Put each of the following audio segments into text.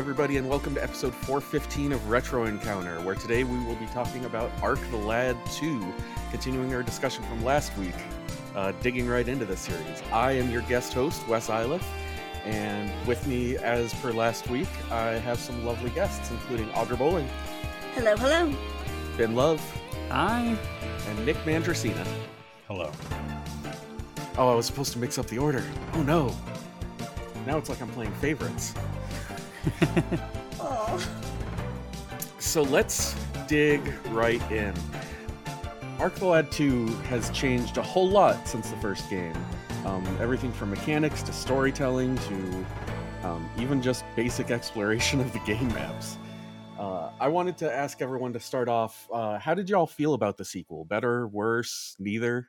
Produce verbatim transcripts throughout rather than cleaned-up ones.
everybody, and welcome to episode four fifteen of Retro Encounter, where today we will be talking about Arc the Lad two, continuing our discussion from last week, uh, digging right into this series. I am your guest host, Wes Iliff, and with me, as per last week, I have some lovely guests, including Augur Bowling. Hello, hello. Ben Love. Hi. And Nick Mandracina. Hello. Oh, I was supposed to mix up the order. Oh no. Now it's like I'm playing favorites. Oh. So let's dig right in. Arc the Lad two has changed a whole lot since the first game. Um, everything from mechanics to storytelling to um, even just basic exploration of the game maps. Uh, I wanted to ask everyone to start off, uh, how did y'all feel about the sequel? Better, worse, neither?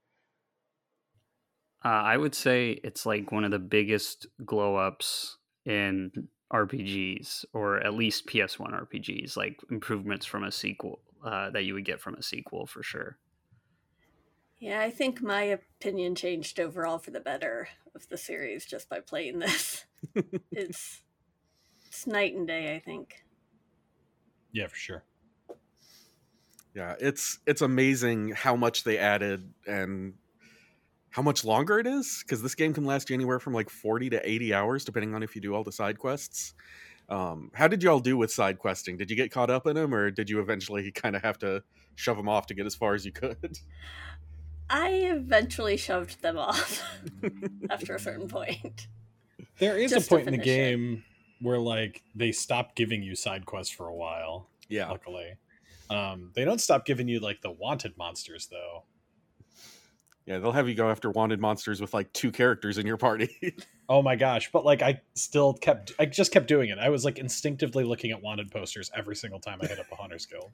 Uh, I would say it's like one of the biggest glow ups in R P Gs, or at least P S one R P Gs, like improvements from a sequel uh, that you would get from a sequel for sure. Yeah, I think my opinion changed overall for the better of the series just by playing this. it's it's night and day, I think. Yeah, for sure. Yeah, it's it's amazing how much they added and how much longer it is, because this game can last you anywhere from like forty to eighty hours, depending on if you do all the side quests. Um, how did y'all do with side questing? Did you get caught up in them, or did you eventually kind of have to shove them off to get as far as you could? I eventually shoved them off after a certain point. There is Just a to point in the finish it. game where like they stop giving you side quests for a while. Yeah. Luckily. Um, they don't stop giving you like the wanted monsters though. Yeah, they'll have you go after wanted monsters with like two characters in your party. Oh my gosh. But like I still kept I just kept doing it. I was like instinctively looking at wanted posters every single time I hit up a Hunter's Guild.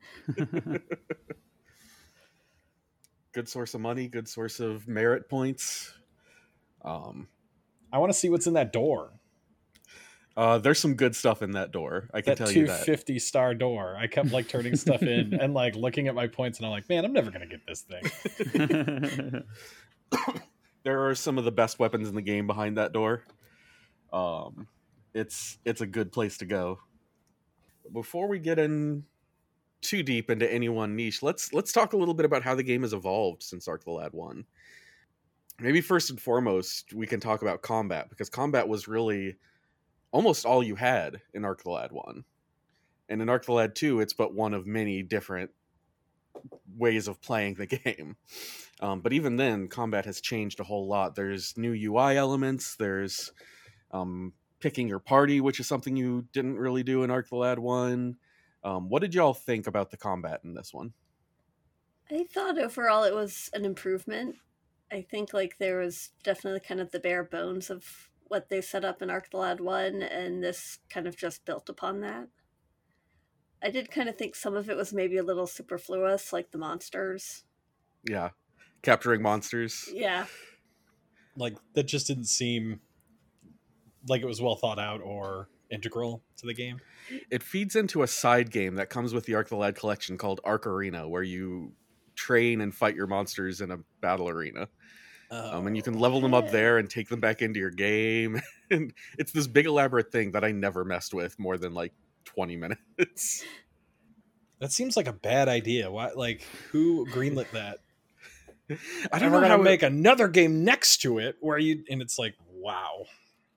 Good source of money, good source of merit points. Um, I want to see what's in that door. uh, there's some good stuff in that door. I can That tell two you that. fifty star door. I kept like turning stuff in and like looking at my points and I'm like, man, I'm never gonna get this thing. There are some of the best weapons in the game behind that door. Um, it's it's a good place to go. Before we get in too deep into any one niche, let's let's talk a little bit about how the game has evolved since Arc the Lad one. Maybe first and foremost, we can talk about combat, because combat was really almost all you had in Arc the Lad one. And in Arc the Lad two, it's but one of many different ways of playing the game. Um, but even then, combat has changed a whole lot. There's new U I elements, there's um, picking your party, which is something you didn't really do in Arc the Lad one. Um, what did y'all think about the combat in this one? I thought overall it was an improvement. I think like there was definitely kind of the bare bones of what they set up in Arc the Lad one, and this kind of just built upon that. I did kind of think some of it was maybe a little superfluous, like the monsters. Yeah, capturing monsters. Yeah. Like that just didn't seem like it was well thought out or integral to the game. It feeds into a side game that comes with the Arc the Lad collection called Arc Arena, where you train and fight your monsters in a battle arena. Oh. Um, and you can level them up there and take them back into your game. And it's this big elaborate thing that I never messed with more than like twenty minutes. That seems like a bad idea. Why? Like, who greenlit that? I And don't we're know gonna how make it, another game next to it where you and it's like, wow.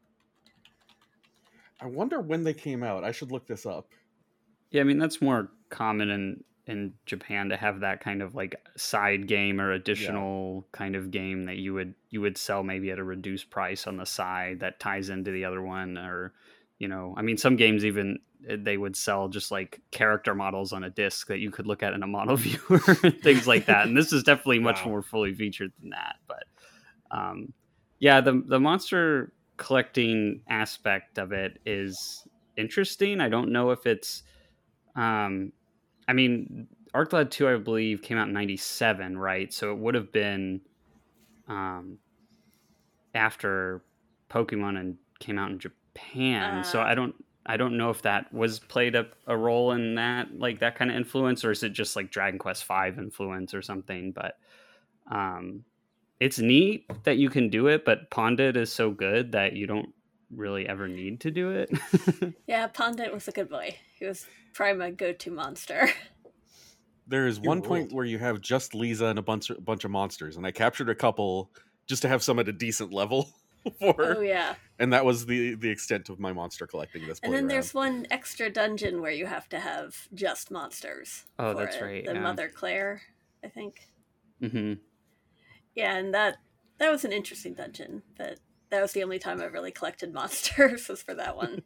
I wonder when they came out. I should look this up. Yeah, I mean, that's more common in, in Japan to have that kind of like side game or additional yeah. kind of game that you would you would sell maybe at a reduced price on the side that ties into the other one. Or, you know, I mean, some games even they would sell just like character models on a disc that you could look at in a model viewer and things like that. And this is definitely much Wow. more fully featured than that. But um, yeah, the the monster collecting aspect of it is interesting. I don't know if it's um I mean, Arc the Lad two, I believe, came out in ninety-seven, right? So it would have been um after Pokemon and came out in Japan. Uh, so I don't I don't know if that was played a, a role in that, like that kind of influence, or is it just like Dragon Quest five influence or something? But um it's neat that you can do it, but Pondit is so good that you don't really ever need to do it. Yeah, Pondit was a good boy. He was probably my go-to monster. There is He one ruled. point where you have just Lisa and a bunch, a bunch of monsters, and I captured a couple just to have some at a decent level for her. Oh yeah. And that was the the extent of my monster collecting this And play then around. there's one extra dungeon where you have to have just monsters. Oh, for that's it. right, The yeah. Mother Claire, I think. hmm Yeah, and that that was an interesting dungeon. But that was the only time I really collected monsters was for that one.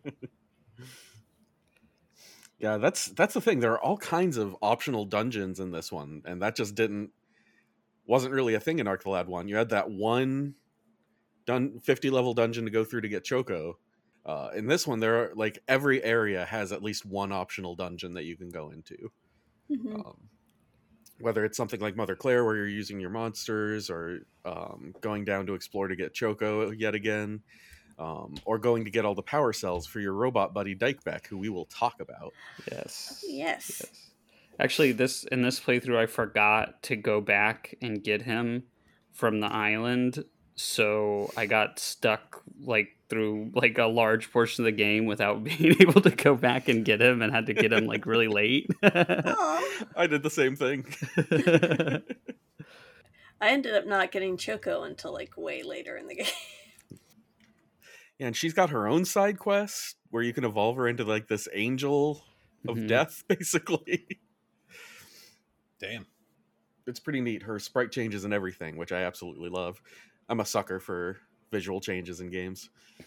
Yeah, that's that's the thing. There are all kinds of optional dungeons in this one, and that just didn't wasn't really a thing in Arc the Lad one. You had that one dun fifty level dungeon to go through to get Choco. Uh, in this one, there are like every area has at least one optional dungeon that you can go into. Mhm. Um, whether it's something like Mother Claire, where you're using your monsters, or um, going down to explore to get Choco yet again, um, or going to get all the power cells for your robot buddy Dykebeck, who we will talk about. Yes. Yes. Yes. Actually, this in this playthrough, I forgot to go back and get him from the island, so I got stuck like through like a large portion of the game without being able to go back and get him, and had to get him like really late. Aw. I did the same thing. I ended up not getting Choco until like way later in the game. Yeah, and she's got her own side quest where you can evolve her into like this angel of Mhm. death, basically. Damn. It's pretty neat. Her sprite changes and everything, which I absolutely love. I'm a sucker for visual changes in games.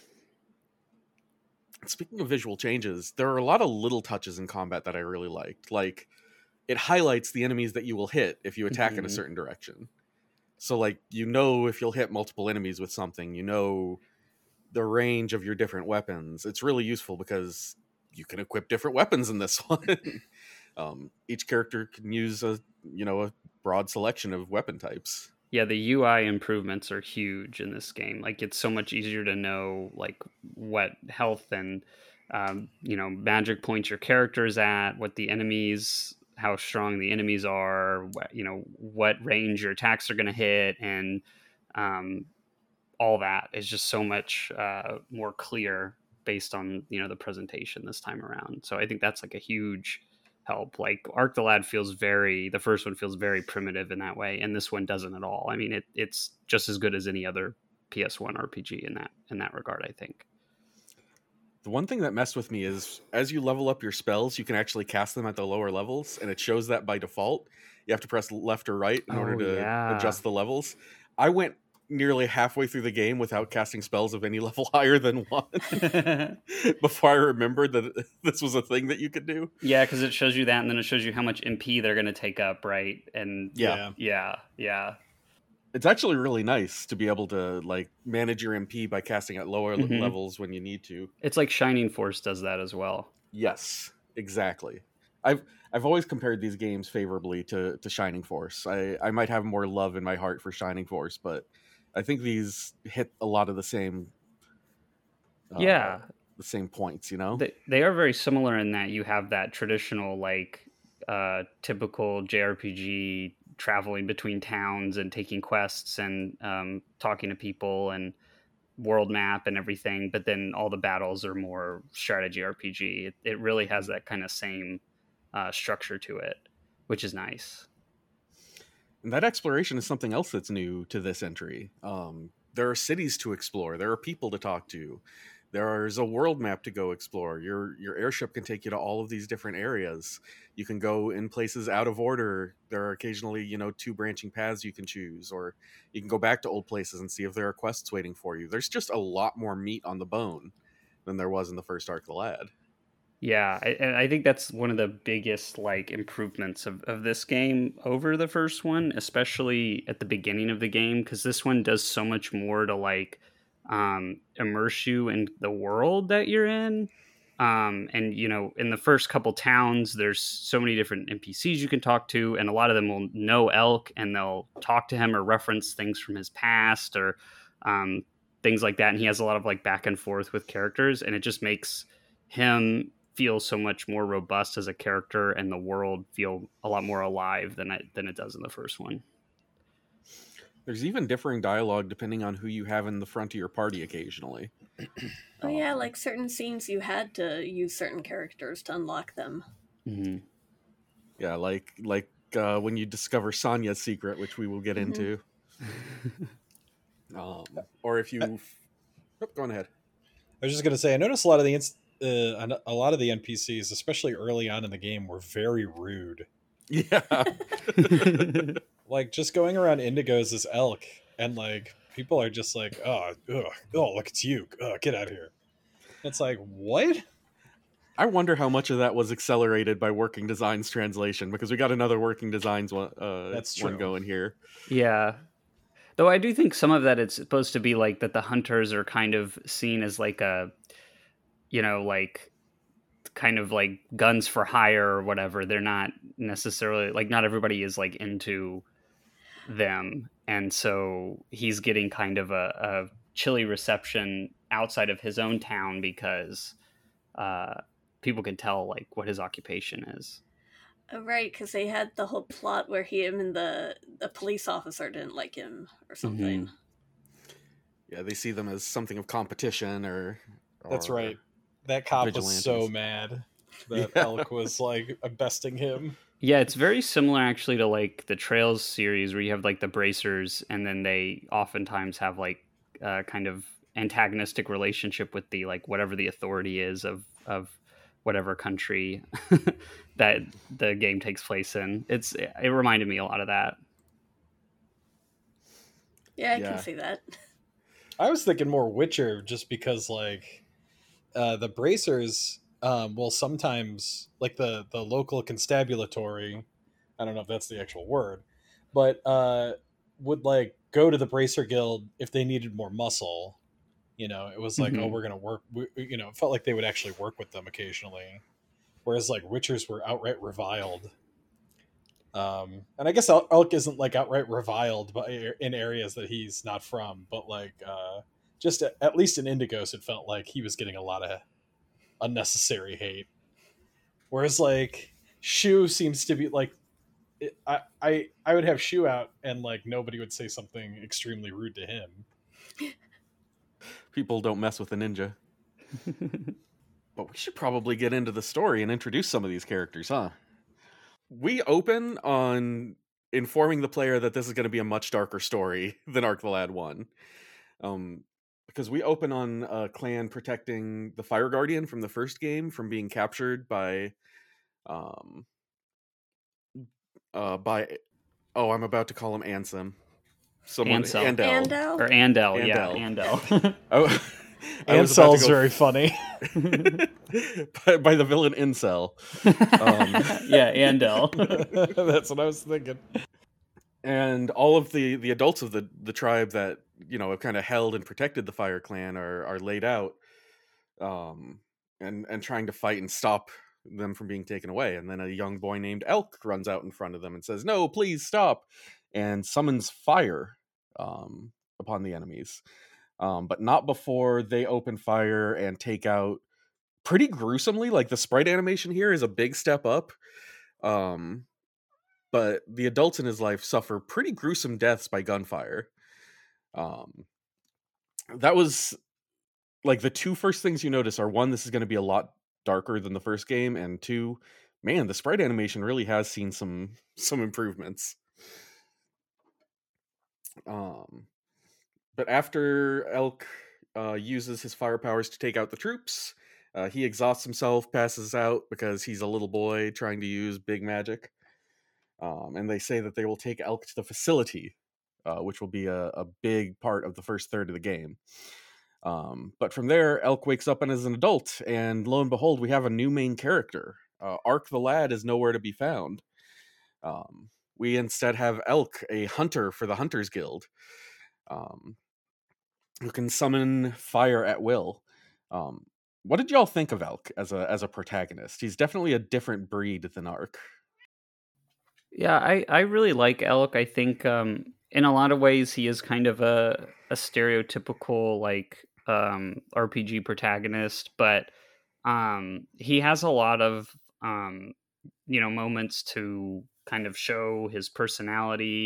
Speaking of visual changes, there are a lot of little touches in combat that I really liked. Like, it highlights the enemies that you will hit if you attack in a Mhm. certain direction. So, like, you know if you'll hit multiple enemies with something, you know the range of your different weapons. It's really useful because you can equip different weapons in this one. um, each character can use a you know a broad selection of weapon types. Yeah, the U I improvements are huge in this game. Like, it's so much easier to know like what health and um, you know magic points your character's at, what the enemies, how strong the enemies are, what, you know what range your attacks are going to hit, and um, all that is just so much uh, more clear based on you know the presentation this time around. So I think that's like a huge help. Like, Arc the Lad feels very, the first one feels very primitive in that way, and this one doesn't at all. I mean, it, it's just as good as any other P S one R P G in that in that regard, I think. The one thing that messed with me is as you level up your spells, you can actually cast them at the lower levels, and it shows that by default. You have to press left or right in order Oh, to yeah. adjust the levels. I went nearly halfway through the game without casting spells of any level higher than one before I remembered that this was a thing that you could do. Yeah, because it shows you that, and then it shows you how much M P they're going to take up, right? And Yeah. yeah, yeah. It's actually really nice to be able to like manage your M P by casting at lower Mhm. levels when you need to. It's like Shining Force does that as well. Yes, exactly. I've I've always compared these games favorably to, to Shining Force. I, I might have more love in my heart for Shining Force, but I think these hit a lot of the same uh, Yeah. the same points, you know? They, they are very similar in that you have that traditional, like, uh, typical J R P G traveling between towns and taking quests and um, talking to people and world map and everything. But then all the battles are more strategy R P G. It, it really has that kind of same uh, structure to it, which is nice. And that exploration is something else that's new to this entry. Um, there are cities to explore. There are people to talk to. There's a world map to go explore. Your your airship can take you to all of these different areas. You can go in places out of order. There are occasionally, you know, two branching paths you can choose, or you can go back to old places and see if there are quests waiting for you. There's just a lot more meat on the bone than there was in the first Arc the Lad. Yeah, I, and I think that's one of the biggest like improvements of, of this game over the first one, especially at the beginning of the game, because this one does so much more to like um, immerse you in the world that you're in. Um, and you know, in the first couple towns, there's so many different N P Cs you can talk to, and a lot of them will know Elk, and they'll talk to him or reference things from his past or um, things like that. And he has a lot of like back and forth with characters, and it just makes him feel so much more robust as a character, and the world feel a lot more alive than it than it does in the first one. There's even differing dialogue depending on who you have in the front of your party occasionally. Oh yeah, Um, like certain scenes you had to use certain characters to unlock them. Mm-hmm. Yeah, like like uh, when you discover Sonya's secret, which we will get Mhm. into. Um, or if you, oh, go on ahead. I was just gonna say, I noticed a lot of the inst- uh, a lot of the N P Cs, especially early on in the game, were very rude. Yeah, Like just going around Indigo's as Elk, and like people are just like, oh, ugh, oh, look, it's you. Ugh, get out of here. It's like, what? I wonder how much of that was accelerated by Working Designs translation, because we got another Working Designs one, uh, That's one true. going here. Yeah. Though I do think some of that it's supposed to be like that the hunters are kind of seen as like a, you know, like kind of like guns for hire or whatever. They're not necessarily like not everybody is like into them. And so he's getting kind of a, a chilly reception outside of his own town because uh, people can tell like what his occupation is. Oh, right, because they had the whole plot where he him and the the police officer didn't like him or something. Mhm. Yeah, they see them as something of competition, or, or That's right. That cop was so vigilantes. mad that Yeah. Elk was like besting him. Yeah, it's very similar actually to like the Trails series where you have like the bracers and then they oftentimes have like uh, kind of antagonistic relationship with the like whatever the authority is of of whatever country that the game takes place in. It's it reminded me a lot of that. Yeah, I Yeah. can see that. I was thinking more Witcher, just because like uh, the bracers um, will sometimes like the the local constabulatory. I don't know if that's the actual word, but uh, would like go to the bracer guild if they needed more muscle. You know, it was like, Mhm. oh, we're gonna work. We, you know, it felt like they would actually work with them occasionally, whereas like Witchers were outright reviled. Um, and I guess El- Elk isn't like outright reviled, but in areas that he's not from. But like, uh, just at, at least in Indigos, it felt like he was getting a lot of unnecessary hate. Whereas like Shu seems to be like, it, I I I would have Shu out and like nobody would say something extremely rude to him. People don't mess with a ninja. But we should probably get into the story and introduce some of these characters, huh? We open on informing the player that this is going to be a much darker story than Arc the Lad one. Um, because we open on a clan protecting the Fire Guardian from the first game from being captured by... Um, uh, by... Oh, I'm about to call him Ansem. Someone... Ansel. Andel. Andel? Or Andel, yeah, Andel. Andel. Oh, I was about to Ansel's go- very funny. by, by the villain Incel. Um, yeah, Andel. That's what I was thinking. And all of the, the adults of the, the tribe that, you know, have kind of held and protected the Fire Clan are, are laid out, um, and, and trying to fight and stop them from being taken away. And then a young boy named Elk runs out in front of them and says, "No, please stop," and summons fire um, upon the enemies. Um, but not before they open fire and take out pretty gruesomely. Like, the sprite animation here is a big step up. Um, but the adults in his life suffer pretty gruesome deaths by gunfire. Um, that was like the two first things you notice are, one, this is going to be a lot darker than the first game, and two, man, the sprite animation really has seen some some improvements. Um, but after Elk uh, uses his fire powers to take out the troops, uh, he exhausts himself, passes out because he's a little boy trying to use big magic. Um, and they say that they will take Elk to the facility, uh, which will be a, a big part of the first third of the game. Um, but from there, Elk wakes up and is an adult, and lo and behold, we have a new main character. Uh, Arc the Lad is nowhere to be found. Um, we instead have Elk, a hunter for the Hunters Guild, um, who can summon fire at will. Um, what did y'all think of Elk as a as a protagonist? He's definitely a different breed than Arc. Yeah, I, I really like Elk. I think um, in a lot of ways he is kind of a, a stereotypical like um, R P G protagonist, but um, he has a lot of um, you know moments to kind of show his personality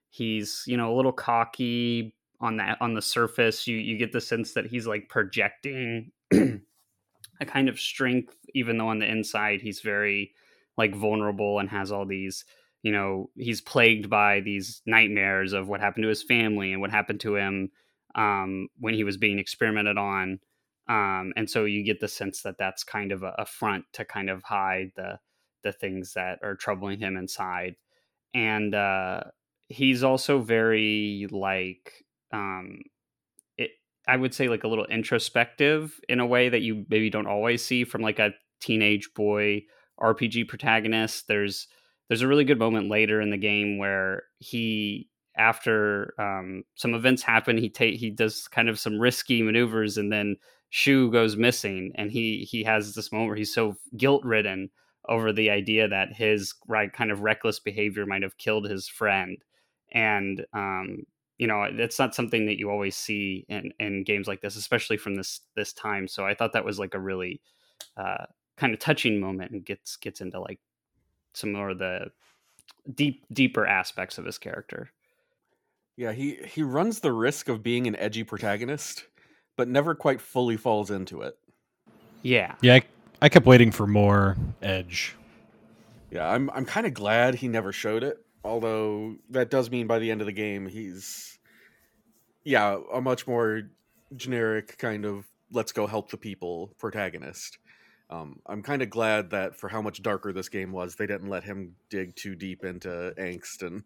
he's, you know, a little cocky on that on the surface. You you get the sense that he's like projecting a kind of strength, even though on the inside he's very like vulnerable and has all these, you know, he's plagued by these nightmares of what happened to his family and what happened to him um, when he was being experimented on. Um, and so you get the sense that that's kind of a, a front to kind of hide the the things that are troubling him inside. And uh, he's also very like um, it, I would say like a little introspective in a way that you maybe don't always see from like a teenage boy R P G protagonist. There's there's a really good moment later in the game where he, after um, some events happen, he ta- he does kind of some risky maneuvers, and then Shu goes missing, and he he has this moment where he's so guilt ridden over the idea that his right kind of reckless behavior might have killed his friend, and um, you know, it's not something that you always see in, in games like this, especially from this this time. So I thought that was like a really uh, kind of touching moment, and gets gets into like some more of the deep deeper aspects of his character. Yeah, he he runs the risk of being an edgy protagonist, but never quite fully falls into it. Yeah, Yeah, I, I kept waiting for more edge. Yeah, I'm I'm kind of glad he never showed it. Although that does mean by the end of the game he's, yeah, a much more generic kind of let's go help the people protagonist. Um, I'm kind of glad that for how much darker this game was, they didn't let him dig too deep into angst. And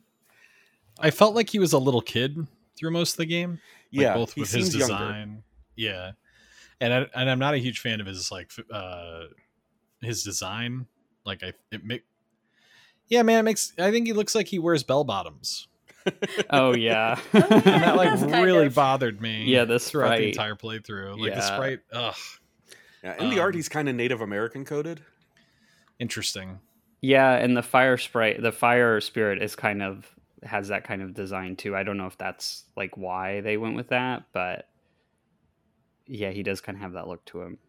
I felt like he was a little kid through most of the game. Like yeah, both he with his seems younger. design. Yeah. And I, and I'm not a huge fan of his like uh his design. Like I it make Yeah, man, it makes I think he looks like he wears bell bottoms. oh yeah, Oh, yeah. And that like That's kind really of- bothered me. Yeah, the throughout the sprite. entire playthrough. Like the Yeah. sprite, ugh. Yeah, in the art Um, he's kind of Native American coded. Interesting. yeah, and the fire sprite, the fire spirit is kind of has that kind of design too. I don't know if that's like why they went with that, but yeah, he does kind of have that look to him.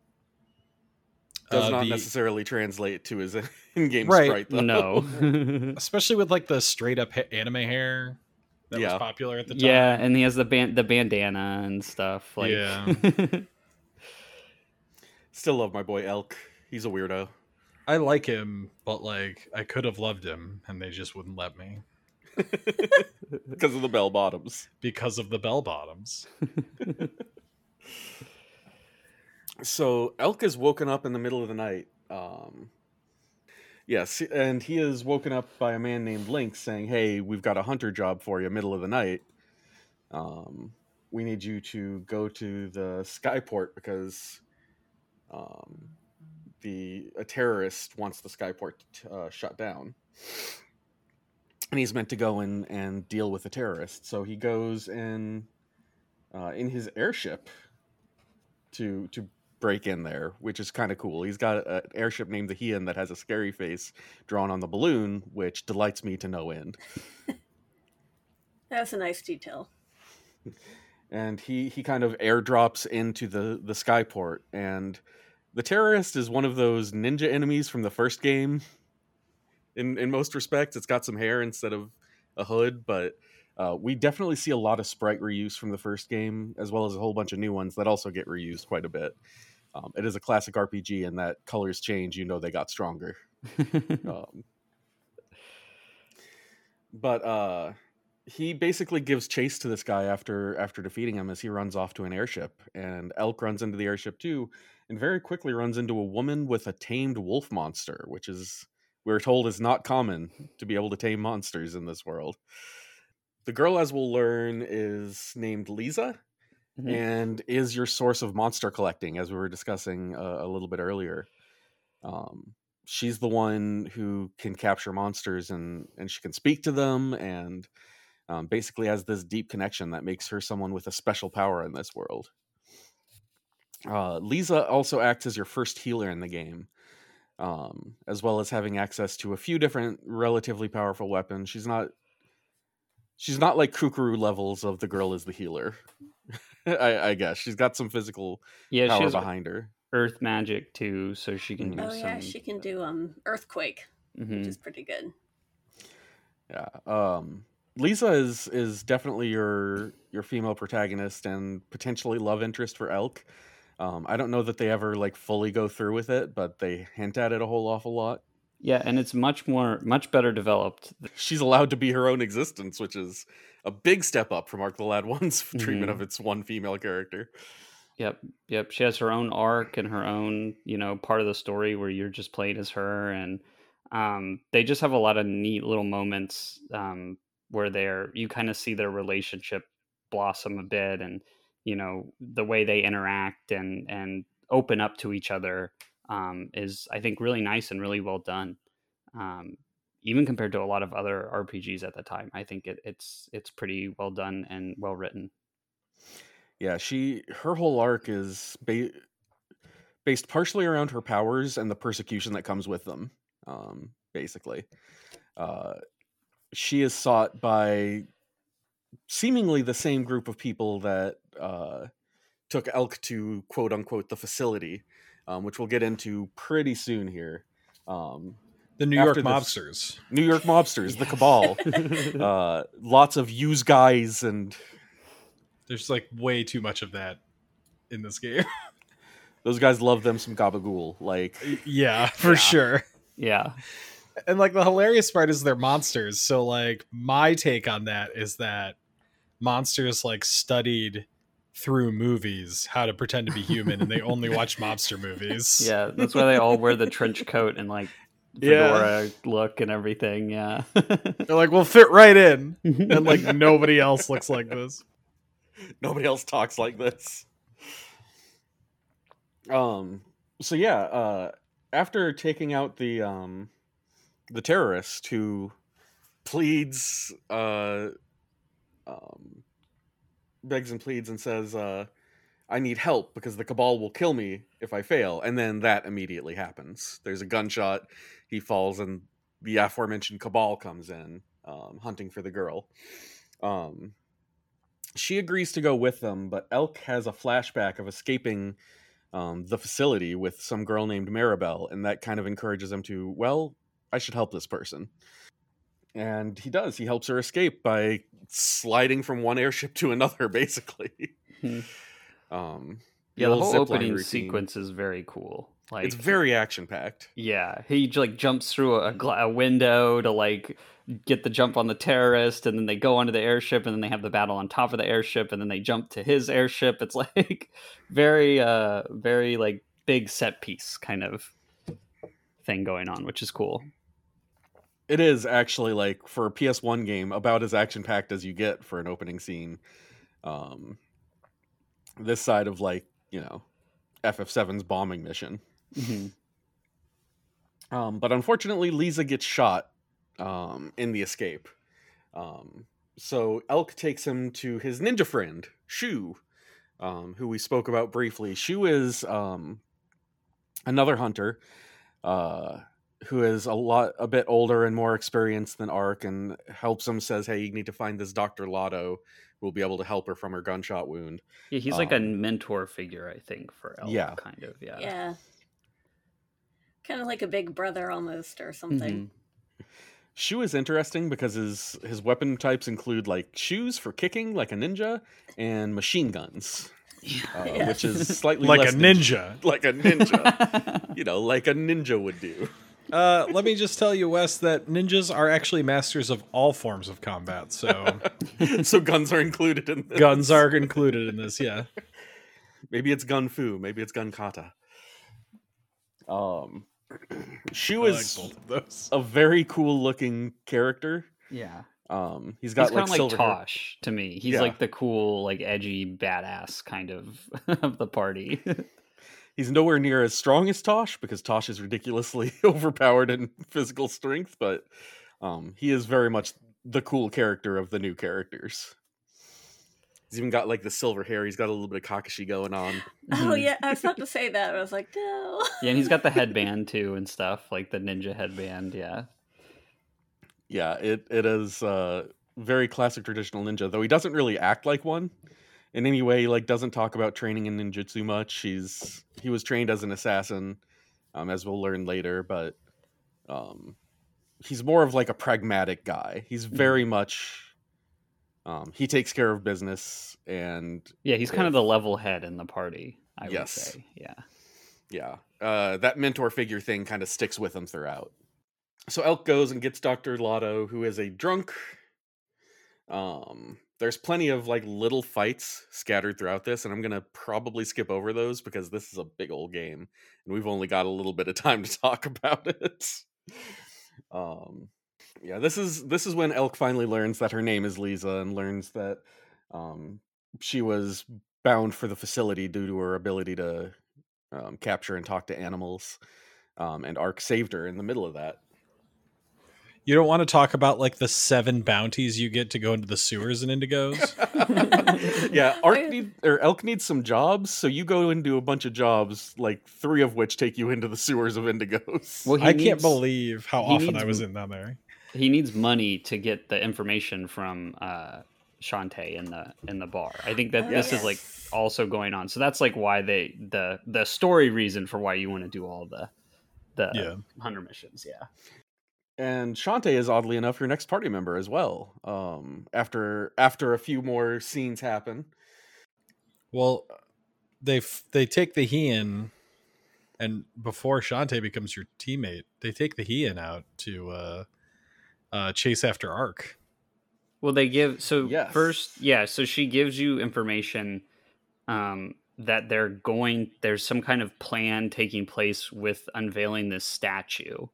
Does Uh, not the- necessarily translate to his in-game Right. sprite, though. No. Especially with like the straight up ha- anime hair that Yeah. was popular at the time. Yeah, and he has the band, the bandana and stuff. Like, Yeah. Still love my boy Elk. He's a weirdo. I like him, but like I could have loved him and they just wouldn't let me Because of the bell bottoms. because of the bell bottoms. So Elk is woken up in the middle of the night. Um, yes, and he is woken up by a man named Link saying, "Hey, we've got a hunter job for you, middle of the night. Um, we need you to go to the skyport because um, the a terrorist wants the skyport uh, shut down." And he's meant to go in and deal with the terrorist. So he goes in uh, in his airship to to break in there, which is kind of cool. He's got an airship named the Heian that has a scary face drawn on the balloon, which delights me to no end. That's a nice detail. And he he kind of airdrops into the the skyport, and the terrorist is one of those ninja enemies from the first game. In in most respects, it's got some hair instead of a hood, but uh, we definitely see a lot of sprite reuse from the first game, as well as a whole bunch of new ones that also get reused quite a bit. Um, it is a classic R P G, and that colors change, you know they got stronger. um, but uh, he basically gives chase to this guy after after defeating him as he runs off to an airship, and Elk runs into the airship too, and very quickly runs into a woman with a tamed wolf monster, which is, we're told, is not common to be able to tame monsters in this world. The girl, as we'll learn, is named Lisa, Mhm. and is your source of monster collecting, as we were discussing uh, a little bit earlier. Um, she's the one who can capture monsters, and, and she can speak to them, and um, basically has this deep connection that makes her someone with a special power in this world. Uh, Lisa also acts as your first healer in the game, um, as well as having access to a few different relatively powerful weapons. She's not she's not like Kukuru levels of the girl is the healer. I, I guess she's got some physical yeah, she power has behind her. earth magic too, so she can Mhm. do Oh some. yeah, she can do um earthquake, Mhm. which is pretty good. Yeah. Um, Lisa is is definitely your your female protagonist and potentially love interest for Elk. Um, I don't know that they ever like fully go through with it, but they hint at it a whole awful lot. Yeah, and it's much more, much better developed. She's allowed to be her own existence, which is a big step up from Arc the Lad One's mm-hmm. treatment of its one female character. Yep, yep. She has her own arc and her own, you know, part of the story where you're just playing as her, and um, they just have a lot of neat little moments um, where they're you kind of see their relationship blossom a bit, and you know the way they interact and and open up to each other um, is, I think, really nice and really well done. Um, even compared to a lot of other R P Gs at the time, I think it, it's it's pretty well done and well written. Yeah, she her whole arc is ba- based partially around her powers and the persecution that comes with them. Um, basically, uh, she is sought by seemingly the same group of people that uh, took Elk to quote unquote the facility, um, which we'll get into pretty soon here. Um, the New York mobsters, New York mobsters, the Cabal. uh, lots of use guys, and there's like way too much of that in this game. Those guys love them some gabagool, like yeah, for yeah. sure. Yeah. And like the hilarious part is they're monsters. So like my take on that is that monsters like studied through movies how to pretend to be human, and they only watch mobster movies. Yeah, that's why they all wear the trench coat and like fedora yeah. look and everything. Yeah. They're like, we'll fit right in. And like nobody else looks like this. Nobody else talks like this. Um so yeah, uh after taking out the um the terrorist who pleads uh um begs and pleads and says uh I need help because the Cabal will kill me if I fail, and then that immediately happens. There's a gunshot, he falls, and the aforementioned Cabal comes in, um, hunting for the girl. Um she agrees to go with them, but Elk has a flashback of escaping Um, the facility with some girl named Maribel, and that kind of encourages him to, well, I should help this person. And he does. He helps her escape by sliding from one airship to another, basically. Hmm. um, yeah, the whole opening routine. sequence is very cool. Like, it's very action-packed. Yeah, he like jumps through a, a window to like get the jump on the terrorist, and then they go onto the airship, and then they have the battle on top of the airship, and then they jump to his airship. It's like very, uh, very like big set piece kind of thing going on, which is cool. It is actually, like, for a P S one game, about as action-packed as you get for an opening scene. Um, this side of, like, you know, F F seven's bombing mission. Mm-hmm. Um, but unfortunately, Lisa gets shot um, in the escape. Um, so Elk takes him to his ninja friend, Shu, um, who we spoke about briefly. Shu is um, another hunter uh, who is a lot, a bit older and more experienced than Ark, and helps him. Says, "Hey, you need to find this Doctor Lotto, who will be able to help her from her gunshot wound." Yeah, he's um, like a mentor figure, I think, for Elk. Yeah, kind of. Yeah. Yeah. Kind of like a big brother almost, or something. Mm-hmm. Shu is interesting because his his weapon types include like shoes for kicking, like a ninja, and machine guns, yeah. Uh, Yes. which is slightly like less a ninja, ninja. like a ninja, you know, like a ninja would do. Uh, let me just tell you, Wes, that ninjas are actually masters of all forms of combat. So, so guns are included in this. Guns are included in this. Yeah. Maybe it's gun fu. Maybe it's gun kata. Um. Shu is like a very cool looking character. Yeah. Um, he's got he's like, like silver Tosh hair. To me. He's yeah. like the cool, like edgy badass kind of of the party. He's nowhere near as strong as Tosh because Tosh is ridiculously overpowered in physical strength, but um, he is very much the cool character of the new characters. He's even got like the silver hair. He's got a little bit of Kakashi going on. Oh yeah, I was about to say that. I was like, no. Yeah, and he's got the headband too and stuff, like the ninja headband. Yeah, yeah. It it is uh, very classic traditional ninja, though he doesn't really act like one in any way. He, like, doesn't talk about training in ninjutsu much. He's he was trained as an assassin, um, as we'll learn later, but um, he's more of like a pragmatic guy. He's very much Um, he takes care of business, and Yeah, he's kind of the level head in the party, I Yes. would say. Yeah. yeah, uh, that mentor figure thing kind of sticks with him throughout. So Elk goes and gets Doctor Lotto, who is a drunk. Um, there's plenty of like little fights scattered throughout this, and I'm gonna probably skip over those because this is a big old game, and we've only got a little bit of time to talk about it. Um, yeah, this is this is when Elk finally learns that her name is Lisa, and learns that um, she was bound for the facility due to her ability to um, capture and talk to animals. Um, and Ark saved her in the middle of that. You don't want to talk about like the seven bounties you get to go into the sewers in Indigos? yeah, Ark need or Elk needs some jobs, so you go and do a bunch of jobs, like three of which take you into the sewers of Indigos. Well, he I needs, can't believe how he often needs- I was in down there. He needs money to get the information from uh, Shantae in the in the bar. I think that Oh, this yes. is like also going on. So that's like why they the the story reason for why you want to do all the the Yeah. hunter missions. Yeah. And Shantae is oddly enough your next party member as well. Um, after after a few more scenes happen. Well, they f- they take the Heian, and before Shantae becomes your teammate, they take the Heian out to uh, uh, chase after Ark. Well, they give so Yes. first, yeah. So she gives you information um, that they're going. There's some kind of plan taking place with unveiling this statue,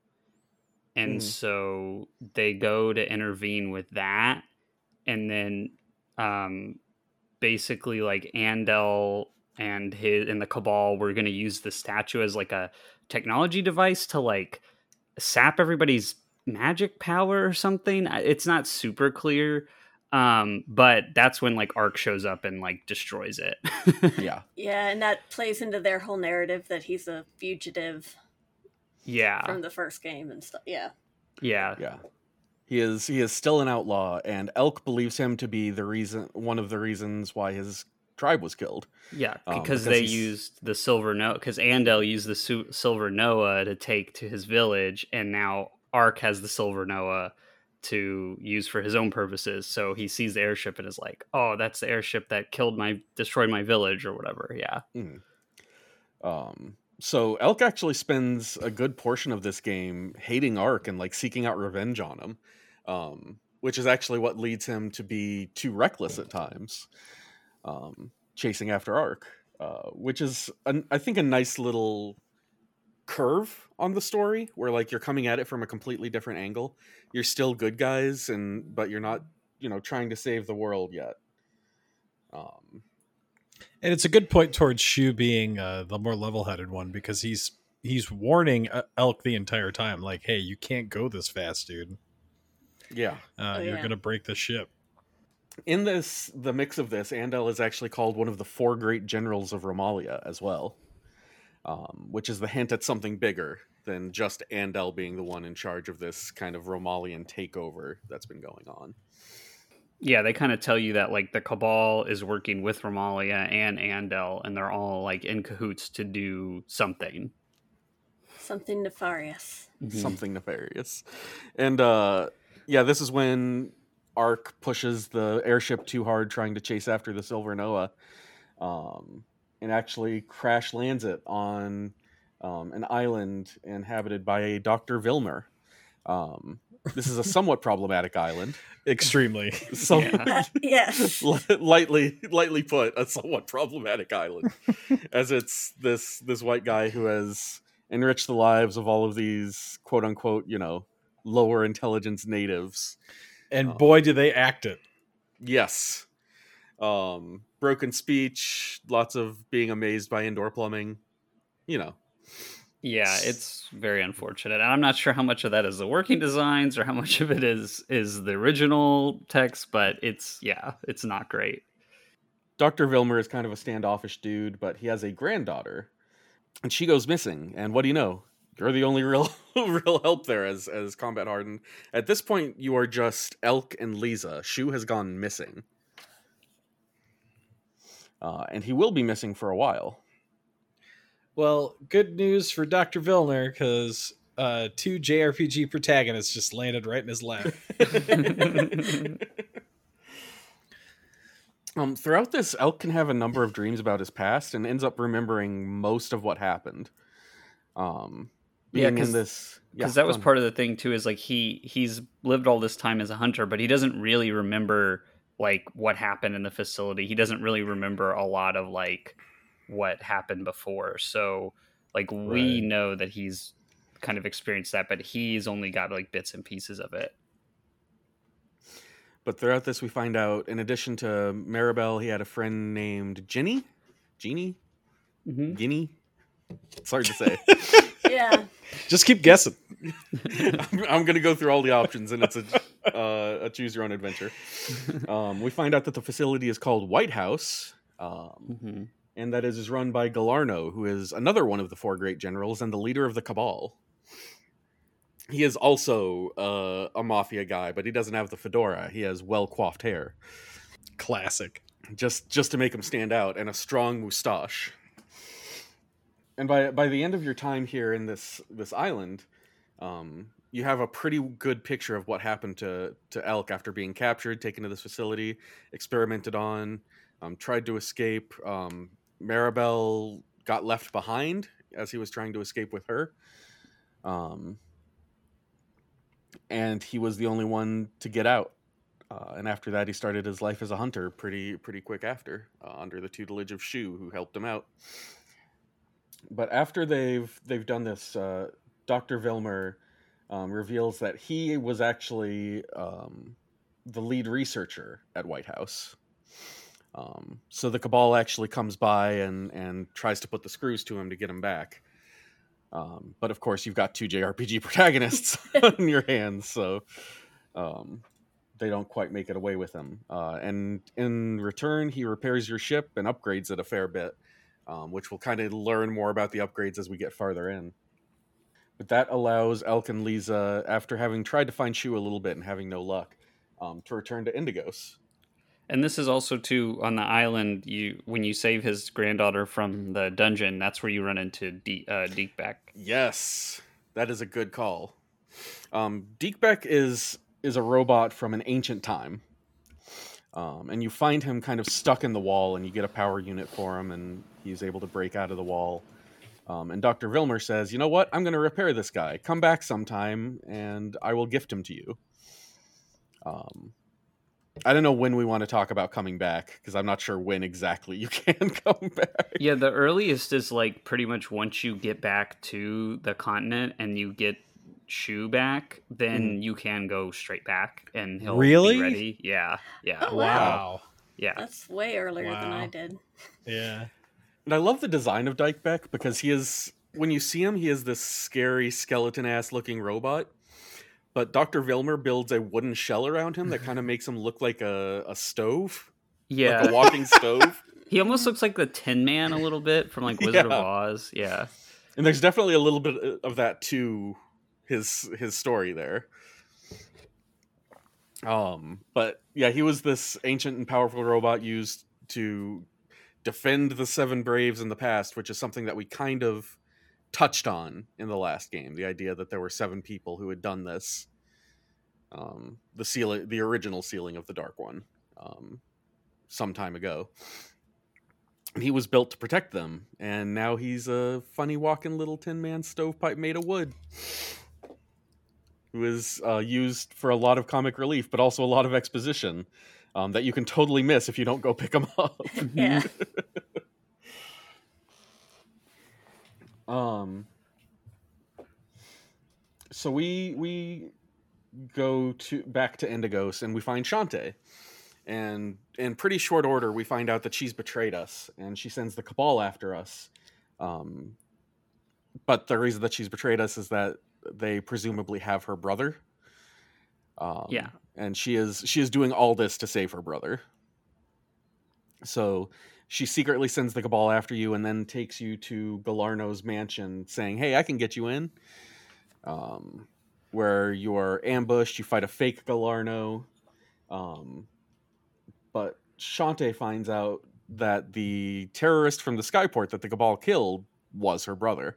and Mhm. so they go to intervene with that, and then um, basically like Andel and his and the Cabal were going to use the statue as like a technology device to like sap everybody's magic power or something. I- It's not super clear. Um, but that's when like Ark shows up and like destroys it. Yeah. Yeah, and that plays into their whole narrative that he's a fugitive Yeah. from the first game and stuff. Yeah. Yeah. Yeah. He is he is still an outlaw, and Elk believes him to be the reason one of the reasons why his tribe was killed. Yeah, Um, because because they he's- used the silver Noah. Because Andel used the su- silver Noah to take to his village, and now Ark has the silver Noah to use for his own purposes. So he sees the airship and is like, "Oh, that's the airship that killed my, destroyed my village, or whatever." Yeah, Mhm. Um, so Elk actually spends a good portion of this game hating Ark and like seeking out revenge on him, um, which is actually what leads him to be too reckless at times, um, chasing after Ark, uh, which is an, I think a nice little curve on the story where like you're coming at it from a completely different angle. You're still good guys, and but you're not, you know, trying to save the world yet. Um, And it's a good point towards Shu being uh, the more level-headed one, because he's he's warning uh, Elk the entire time, like, "Hey, you can't go this fast, dude. yeah. Uh, Oh, you're yeah. gonna break the ship." In this, the mix of this, Andel is actually called one of the four great generals of Romalia as well, um, which is the hint at something bigger than just Andel being the one in charge of this kind of Romalian takeover that's been going on. yeah. They kind of tell you that like the Cabal is working with Romalia and Andel, and they're all like in cahoots to do something. Something nefarious. Something nefarious. And uh, yeah, this is when Ark pushes the airship too hard trying to chase after the Silver Noah, um, and actually crash lands it on um, an island inhabited by a Doctor Vilmer. Um, this is a somewhat problematic island. Extremely. Some, Yeah. Yes. lightly, lightly put, a somewhat problematic island, as it's this this white guy who has enriched the lives of all of these quote unquote, you know, lower intelligence natives. And Oh. boy, do they act it. Yes. Um, broken speech, lots of being amazed by indoor plumbing. You know. Yeah, it's very unfortunate. And I'm not sure how much of that is the working designs or how much of it is is the original text, but it's yeah, it's not great. Doctor Vilmer is kind of a standoffish dude, but he has a granddaughter, and she goes missing. And what do you know? You're the only real real help there as as combat hardened. At this point, you are just Elk and Lisa. Shu has gone missing, uh, and he will be missing for a while. Well, good news for Doctor Vilner, because uh, two J R P G protagonists just landed right in his lap. Um, throughout this, Elk can have a number of dreams about his past and ends up remembering most of what happened. Um, Yeah, being in 'cause- this, yeah, because that go was on. part of the thing too, is like he he's lived all this time as a hunter, but he doesn't really remember like what happened in the facility. He doesn't really remember a lot of like what happened before. So like we Right. know that he's kind of experienced that, but he's only got like bits and pieces of it. But throughout this, we find out, in addition to Maribel, he had a friend named Ginny, Jeannie, Mm-hmm. Guinea. It's hard to say. Yeah. Just keep guessing. I'm, I'm going to go through all the options, and it's a, uh, a choose your own adventure. Um, we find out that the facility is called White House, um, Mm-hmm. and that it is run by Galarno, who is another one of the four great generals and the leader of the Cabal. He is also uh, a mafia guy, but he doesn't have the fedora. He has well-coiffed hair, Classic. just just to make him stand out, and a strong moustache. And by by the end of your time here in this this island, um, you have a pretty good picture of what happened to to Elk after being captured, taken to this facility, experimented on, um, tried to escape. Um, Maribel got left behind as he was trying to escape with her. Um, and he was the only one to get out. Uh, and after that, he started his life as a hunter pretty pretty quick after, uh, under the tutelage of Shu, who helped him out. But after they've they've done this, uh, Doctor Vilmer um, reveals that he was actually um, the lead researcher at White House. Um, so the Cabal actually comes by and and tries to put the screws to him to get him back. Um, but of course, you've got two J R P G protagonists on your hands, so um, they don't quite make it away with him. Uh, and in return, he repairs your ship and upgrades it a fair bit, um, which we'll kind of learn more about the upgrades as we get farther in. But that allows Elk and Lisa, after having tried to find Shu a little bit and having no luck, um, to return to Indigos. And this is also too on the island. You when you save his granddaughter from the dungeon, that's where you run into De- uh, Deekbeck. Yes, that is a good call. Um, Deekbeck is is a robot from an ancient time, um, and you find him kind of stuck in the wall, and you get a power unit for him, and he's able to break out of the wall. Um, and Doctor Vilmer says, "You know what? I'm going to repair this guy. Come back sometime, and I will gift him to you." Um, I don't know when we want to talk about coming back, because I'm not sure when exactly you can come back. Yeah, the earliest is like pretty much once you get back to the continent and you get Shu back, then you can go straight back and he'll Really? be ready. Yeah, yeah, Oh, wow. Wow. yeah. That's way earlier than I Wow. did. Yeah. And I love the design of Dykebeck, because he is, when you see him, he is this scary skeleton-ass looking robot. But Doctor Vilmer builds a wooden shell around him that kind of makes him look like a, a stove, Yeah, like a walking stove. he almost looks like the Tin Man a little bit from like Wizard of Yeah. Oz. Yeah, And there's definitely a little bit of that to his his story there. Um, but yeah, he was this ancient and powerful robot used to defend the Seven Braves in the past, which is something that we kind of touched on in the last game. The idea that there were seven people who had done this. Um, the seal, the original sealing of the Dark One, um, some time ago. And he was built to protect them, and now he's a funny walking little Tin Man stovepipe made of wood, who is uh, used for a lot of comic relief, but also a lot of exposition um, that you can totally miss if you don't go pick him up. Yeah. um. So we we go to back to Indigos, and we find Shantae. And in pretty short order, we find out that she's betrayed us, and she sends the Cabal after us. Um, but the reason that she's betrayed us is that they presumably have her brother. Um, Yeah. and she is she is doing all this to save her brother. So she secretly sends the Cabal after you, and then takes you to Galarno's mansion, saying, "Hey, I can get you in." Um, where you are ambushed, you fight a fake Galarno. Um, but Shantae finds out that the terrorist from the Skyport that the Cabal killed was her brother.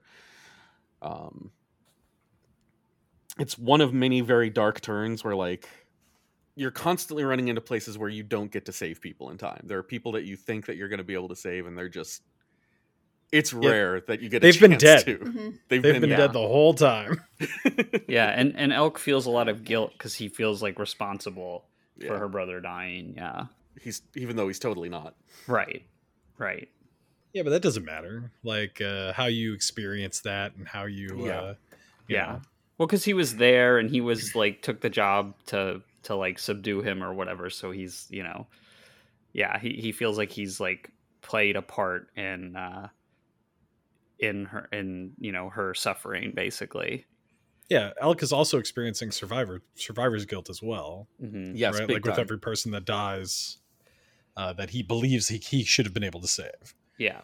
Um, it's one of many very dark turns where, like, you're constantly running into places where you don't get to save people in time. There are people that you think that you're going to be able to save, and they're just. It's rare that you get. A They've chance been dead. To. Mm-hmm. They've, They've been, been yeah. dead the whole time. Yeah, and, and Elk feels a lot of guilt because he feels like responsible Yeah. for her brother dying. Yeah. He's even though he's totally not. Right. Right. Yeah, but that doesn't matter. Like uh, how you experience that and how you, Yeah. uh, you Yeah. know. Well, because he was there and he was like took the job to to like subdue him or whatever. So he's, you know, yeah, he, he feels like he's like played a part in uh, in her in you know her suffering basically. Yeah, Elk is also experiencing survivor survivor's guilt as well. Mm-hmm. Yes, right? big Like time. with every person that dies, uh, that he believes he he should have been able to save. Yeah.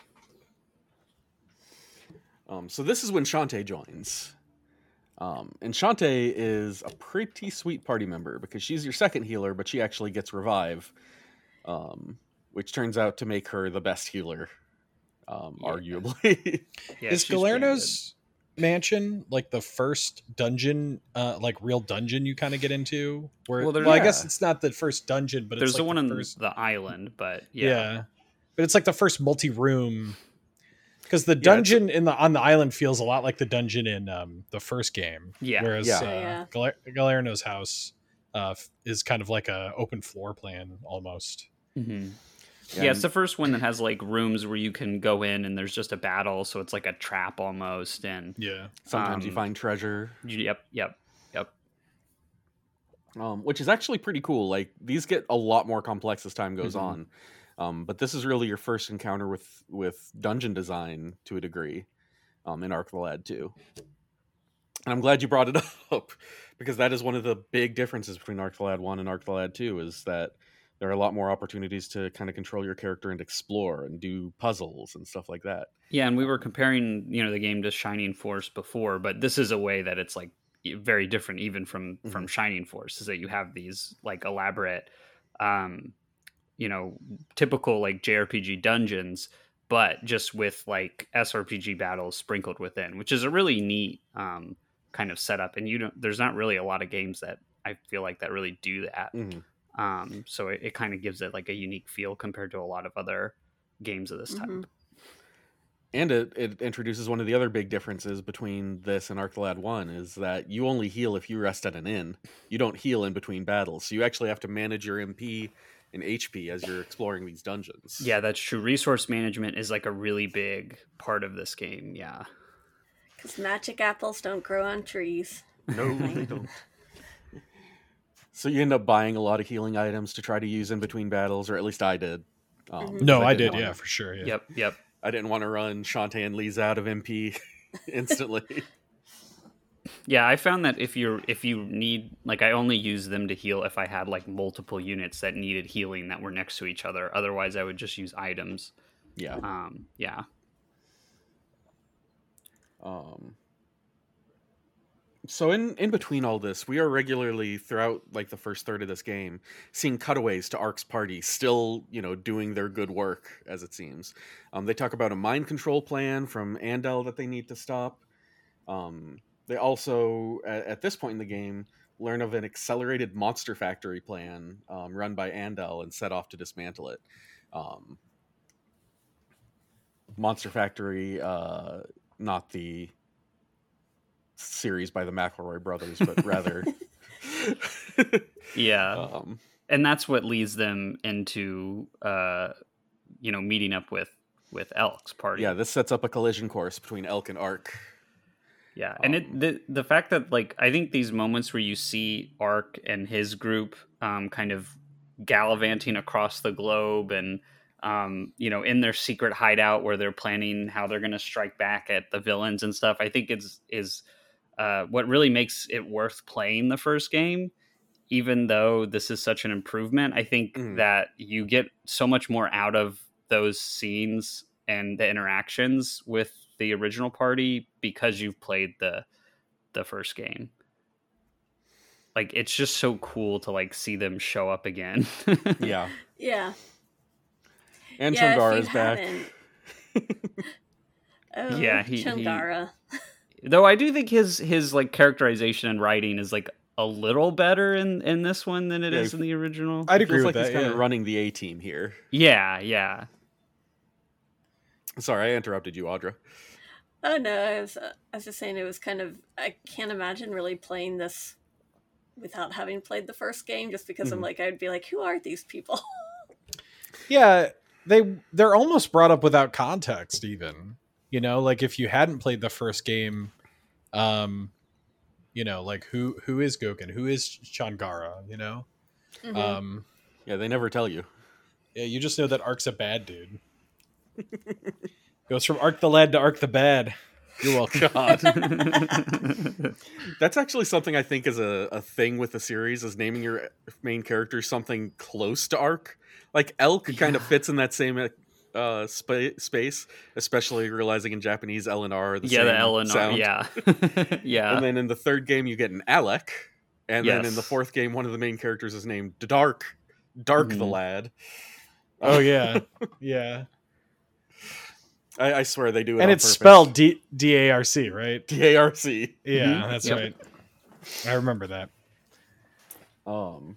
Um, so this is when Shantae joins. Um, and Shantae is a pretty sweet party member because she's your second healer, but she actually gets revive, um, which turns out to make her the best healer, um, Yeah. arguably. Yeah, is she's pretty Galerno's mansion like the first dungeon, uh, like real dungeon you kind of get into? Where Well, well, there's- I guess yeah. it's not the first dungeon, but There's it's the like one the on first. the island, but Yeah. yeah. but it's like the first multi-room. Because the it's- dungeon in the on the island feels a lot like the dungeon in um, the first game. Yeah. Whereas Yeah. uh, Yeah. Galer- Galerno's house uh, f- is kind of like a open floor plan almost. Mm-hmm. Yeah, Yeah, it's the first one that has like rooms where you can go in and there's just a battle, so it's like a trap almost. And Yeah. Sometimes you um, find treasure, yep, yep, yep. um, which is actually pretty cool. Like these get a lot more complex as time goes Mhm. on. Um, but this is really your first encounter with with dungeon design to a degree, um, in Arc the Lad two. And I'm glad you brought it up because that is one of the big differences between Arc the Lad one and Arc the Lad two is that there are a lot more opportunities to kind of control your character and explore and do puzzles and stuff like that. Yeah, and we were comparing, you know, the game to Shining Force before, but this is a way that it's like very different even from from Shining Force, is that you have these like elaborate um you know, typical like J R P G dungeons, but just with like S R P G battles sprinkled within, which is a really neat um kind of setup. And you don't there's not really a lot of games that I feel like that really do that. Mhm. Um, so it, it kind of gives it like a unique feel compared to a lot of other games of this type. Mhm. And it, it introduces one of the other big differences between this and Arc the Lad one is that you only heal if you rest at an inn. You don't heal in between battles. So you actually have to manage your M P and H P as you're exploring these dungeons. Yeah, that's true. Resource management is like a really big part of this game. Yeah. Because magic apples don't grow on trees. No, they don't. So you end up buying a lot of healing items to try to use in between battles, or at least I did. Um, Mhm. because No, I didn't did. wanna- Yeah, for sure. Yeah. Yep. Yep. I didn't want to run Shantae and Lisa out of M P instantly. Yeah, I found that if you're if you need like I only use them to heal if I had like multiple units that needed healing that were next to each other. Otherwise, I would just use items. Yeah. Um, yeah. Um, so in, in between all this, we are regularly throughout like the first third of this game seeing cutaways to Ark's party still, you know, doing their good work as it seems. Um, they talk about a mind control plan from Andel that they need to stop. Um, they also, at, at this point in the game, learn of an accelerated monster factory plan um, run by Andel and set off to dismantle it. Um, Monster Factory, uh, not the series by the McElroy brothers, but rather, Yeah. um, And that's what leads them into uh you know meeting up with with Elk's party. yeah, this sets up a collision course between Elk and Ark. Yeah, and Um, it the the fact that like I think these moments where you see Ark and his group um kind of gallivanting across the globe and um you know in their secret hideout where they're planning how they're going to strike back at the villains and stuff, I think is is uh what really makes it worth playing the first game. Even though this is such an improvement, I think Mhm. that you get so much more out of those scenes and the interactions with the original party because you've played the the first game. Like it's just so cool to like see them show up again. Yeah, Yeah. and yeah, Chungara if is you back. haven't- Oh, Yeah, he- he- Chungara. Though I do think his his like characterization and writing is like a little better in in this one than it Yeah, is in the original. I'd It agree feels with like that. he's kind Yeah. of running the A team here. Yeah, yeah. Sorry, I interrupted you, Audra. Oh no, I was, uh, I was just saying it was kind of, I can't imagine really playing this without having played the first game, just because Mhm. I'm like, I'd be like, who are these people? Yeah, they they're almost brought up without context, even. You know, like if you hadn't played the first game, um, you know, like who who is Goken, who is Changara, you know, Mhm. um, Yeah, they never tell you. yeah, you just know that Ark's a bad dude. Goes from Ark the lad to Ark the bad. You're welcome. God. That's actually something I think is a, a thing with the series, is naming your main character something close to Ark. Like Elk kind of Yeah. fits in that same uh, spa- space, especially realizing in Japanese L and R are the yeah, same the L and R. sound. Yeah, yeah. And then in the third game you get an Alec, and then in the Yes. fourth game one of the main characters is named Dark, Dark the Mhm. lad. Oh yeah, yeah, I, I swear they do it, and on it's purpose. spelled D D A R C, right? D A R C. Yeah, Mhm. that's Yep. right. I remember that. Um.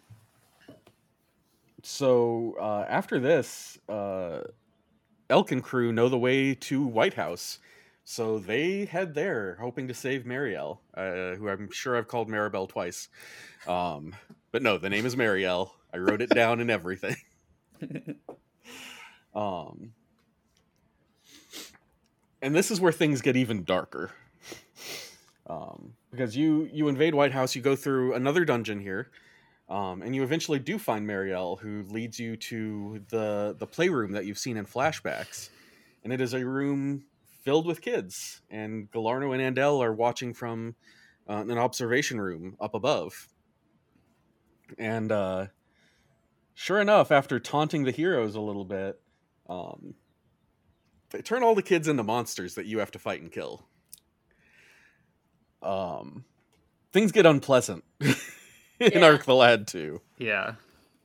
So uh, after this, uh, Elk and crew know the way to White House, so they head there, hoping to save Marielle, uh, who I'm sure I've called Maribel twice. Um, but no, the name is Marielle. I wrote it down and everything. Um, and this is where things get even darker. Um, because you you invade White House, you go through another dungeon here. Um, and you eventually do find Marielle, who leads you to the the playroom that you've seen in flashbacks, and it is a room filled with kids. And Galarno and Andel are watching from uh, an observation room up above. And uh, sure enough, after taunting the heroes a little bit, um, they turn all the kids into monsters that you have to fight and kill. Um, things get unpleasant in Yeah. Ark the Lad two. Yeah.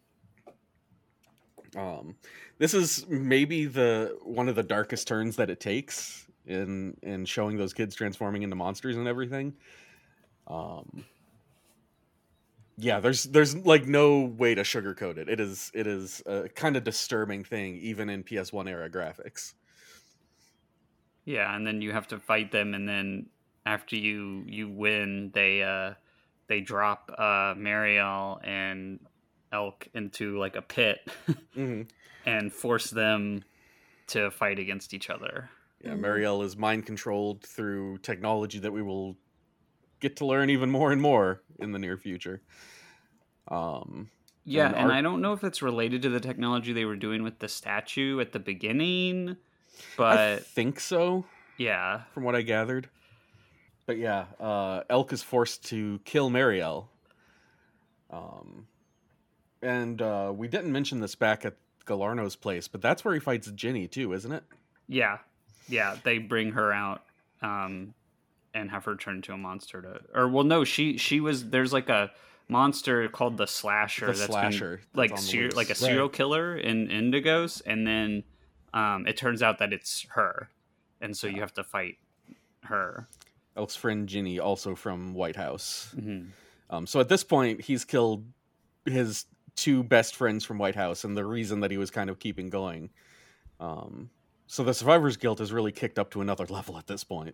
Um, this is maybe the one of the darkest turns that it takes in in showing those kids transforming into monsters and everything. Um, yeah, there's there's like no way to sugarcoat it. It is it is a kind of disturbing thing, even in P S one era graphics. Yeah, and then you have to fight them, and then after you you win, they uh they drop uh Marielle and Elk into like a pit hmm and force them to fight against each other. Yeah, Mhm. Marielle is mind controlled through technology that we will get to learn even more and more in the near future. Um, Yeah, And and, Ark- I don't know if it's related to the technology they were doing with the statue at the beginning, but I think so, yeah. from what I gathered. But yeah, uh, Elk is forced to kill Marielle. Um, and uh, we didn't mention this back at Galarno's place, but that's where he fights Ginny too, isn't it? Yeah. Yeah, they bring her out um and have her turn into a monster to or well no, she she was there's like a monster called the Slasher The that's Slasher been that's like on the ser- loose. like a Right. serial killer in Indigos, and then um it turns out that it's her. And so you have to fight her. Elk's friend Ginny, also from White House. Mhm. Um, so at this point, he's killed his two best friends from White House, and the reason that he was kind of keeping going. Um, so the survivor's guilt is really kicked up to another level at this point.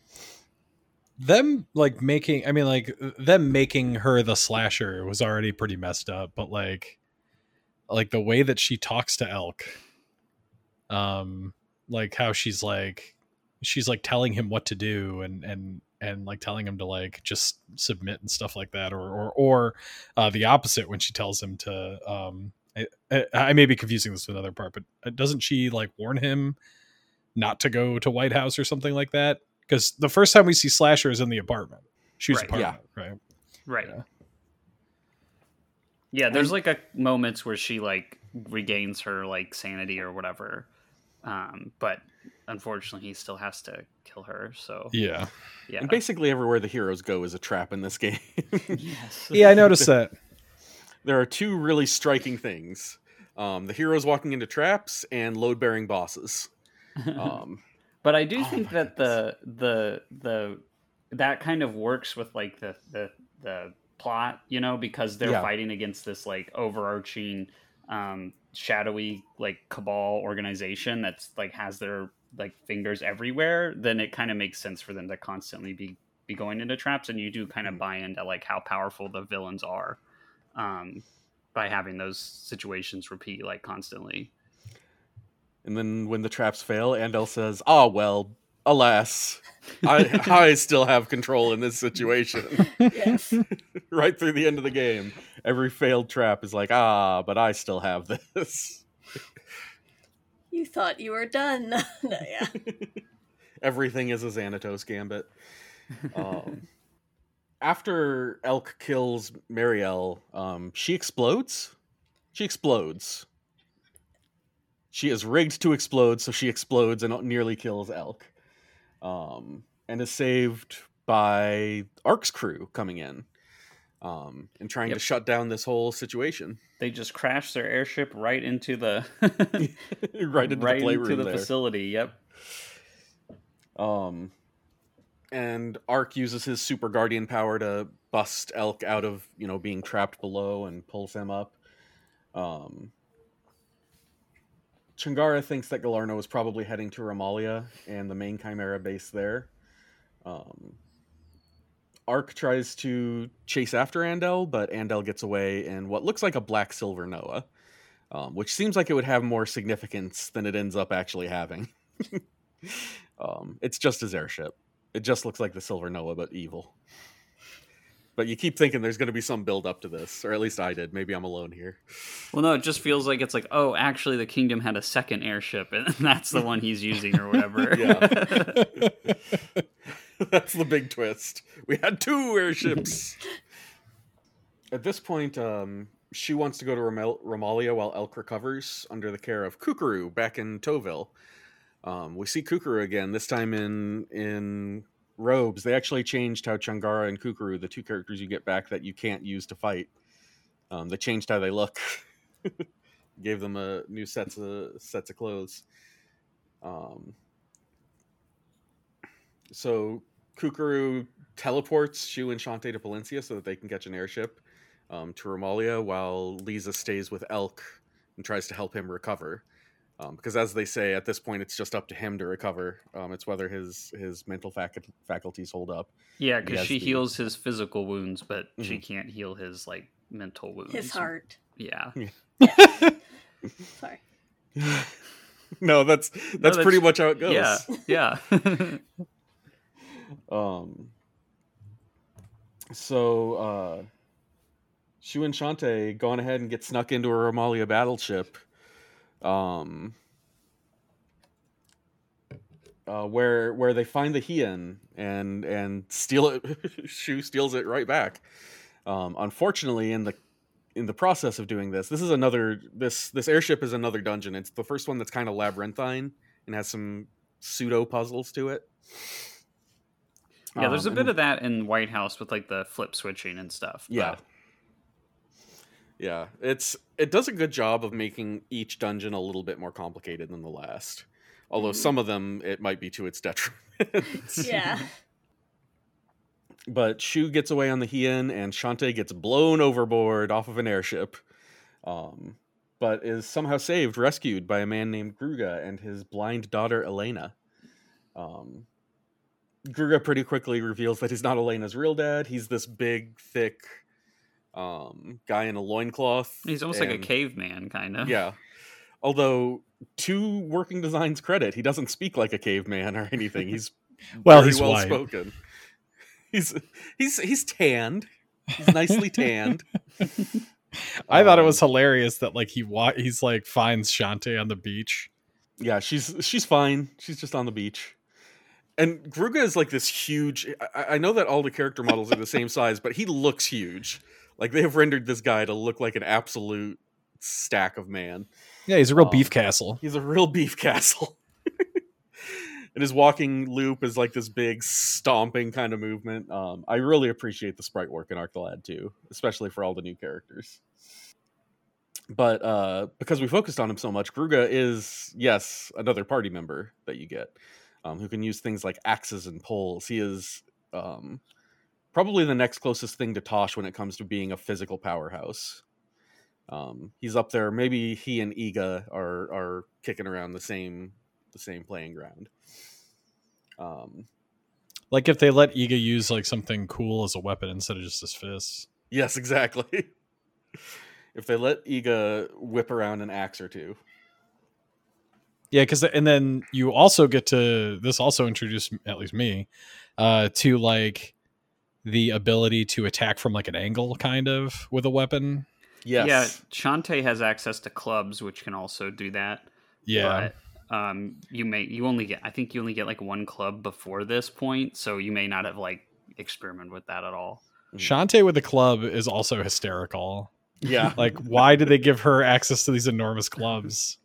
Them like making, I mean, like them making her the Slasher was already pretty messed up, but like, like the way that she talks to Elk, um, like how she's like, she's like telling him what to do and and and like telling him to like just submit and stuff like that, or or or uh, the opposite when she tells him to. Um, I, I, I may be confusing this with another part, but doesn't she like warn him not to go to White House or something like that? Because the first time we see Slasher is in the apartment, Shu's Right, yeah. apartment, right? Right. Yeah. Yeah, there's And- like a moments where she like regains her like sanity or whatever. Um, but unfortunately he still has to kill her, so Yeah, yeah. And basically everywhere the heroes go is a trap in this game. Yes. yeah, I noticed that. There are two really striking things. Um, the heroes walking into traps and load-bearing bosses. Um, But I do Oh think my that the the the that kind of works with like the the the plot, you know, because they're Yeah. fighting against this like overarching um shadowy like cabal organization that's like has their like fingers everywhere, then it kind of makes sense for them to constantly be be going into traps, and you do kind of buy into like how powerful the villains are um by having those situations repeat like constantly. And then when the traps fail, Andel says, "Ah, well, alas, I I still have control in this situation." Yes. Right through the end of the game, every failed trap is like, "Ah, but I still have this." You thought you were done. No, yeah. Everything is a Xanatos gambit. Um, after Elk kills Marielle, um, she explodes. She explodes. She is rigged to explode, so she explodes and nearly kills Elk. Um, and is saved by Ark's crew coming in um, and trying Yep. to shut down this whole situation. They just crash their airship right into the right into right the playroom into the there. facility. Yep. Um, and Ark uses his super guardian power to bust Elk out of, you know, being trapped below and pulls him up. Um, Changara thinks that Galarno is probably heading to Romalia and the main Chimera base there. Um, Ark tries to chase after Andel, but Andel gets away in what looks like a black silver Noah, um, which seems like it would have more significance than it ends up actually having. um, it's just his airship. It just looks like the silver Noah, but evil. But you keep thinking there's going to be some build up to this, or at least I did. Maybe I'm alone here. Well, no, it just feels like it's like, oh, actually, the kingdom had a second airship, and that's the one he's using, or whatever. Yeah. That's the big twist. We had two airships. At this point, um, she wants to go to Ram- Romalia while Elk recovers under the care of Kukuru back in Toville. Um, we see Kukuru again, this time in in robes. They actually changed how Changara and Kukuru, the two characters you get back that you can't use to fight, um, they changed how they look. Gave them a new sets of sets of clothes. Um, so Kukuru teleports Shu and Shantae to Palencia so that they can catch an airship um, to Romalia, while Lisa stays with Elk and tries to help him recover. Um, because as they say, at this point, it's just up to him to recover. Um, it's whether his his mental fac- faculties hold up. Yeah, because Yes, she the- heals his physical wounds, but she Mhm. can't heal his like mental wounds. His heart. Yeah. Sorry. No, that's that's, that's- pretty much how it goes. Yeah. Yeah. Um. So, uh, Shu and Shantae go on ahead and get snuck into a Romalia battleship. Um. Uh, where where they find the Heian and and steal it. Shu steals it right back. Um, unfortunately, in the in the process of doing this, this is another this this airship is another dungeon. It's the first one that's kind of labyrinthine and has some pseudo puzzles to it. Yeah, there's a Um, bit and- of that in White House with like the flip switching and stuff. Yeah. but- Yeah, it's it does a good job of making each dungeon a little bit more complicated than the last. Although Mhm. some of them it might be to its detriment. Yeah. But Shu gets away on the Heian and Shantae gets blown overboard off of an airship. Um, but is somehow saved, rescued by a man named Gruga and his blind daughter Elena. Um, Gruga pretty quickly reveals that he's not Elena's real dad. He's this big, thick um, guy in a loincloth. He's almost like a and- caveman, kind of. Yeah. Although, to Working Design's credit, he doesn't speak like a caveman or anything. He's Well, very he's well white. spoken. He's he's he's tanned. He's nicely tanned. I thought it Um, was hilarious that like he wa- he's like finds Shantae on the beach. Yeah, she's she's fine. She's just on the beach. And Gruga is like this huge. I, I know that all the character models are the same size, but he looks huge. Like they have rendered this guy to look like an absolute stack of man. Yeah, he's a real Um, beef castle. He's a real beef castle. And his walking loop is like this big stomping kind of movement. Um, I really appreciate the sprite work in Arctolad too, especially for all the new characters. But uh, because we focused on him so much, Gruga is, yes, another party member that you get um, who can use things like axes and poles. He is um, probably the next closest thing to Tosh when it comes to being a physical powerhouse. Um, he's up there. Maybe he and Iga are are kicking around the same the same playing ground. Um, Like if they let Iga use like something cool as a weapon instead of just his fists. yes, exactly. If they let Iga whip around an axe or two. Yeah, because and then you also get to this also introduced at least me uh, to like the ability to attack from like an angle, kind of with a weapon. Yes. Yeah, Shantae has access to clubs, which can also do that. Yeah, But um, you may you only get I think you only get like one club before this point, so you may not have like experimented with that at all. Shantae with the club is also hysterical. Yeah. Like, why did they give her access to these enormous clubs?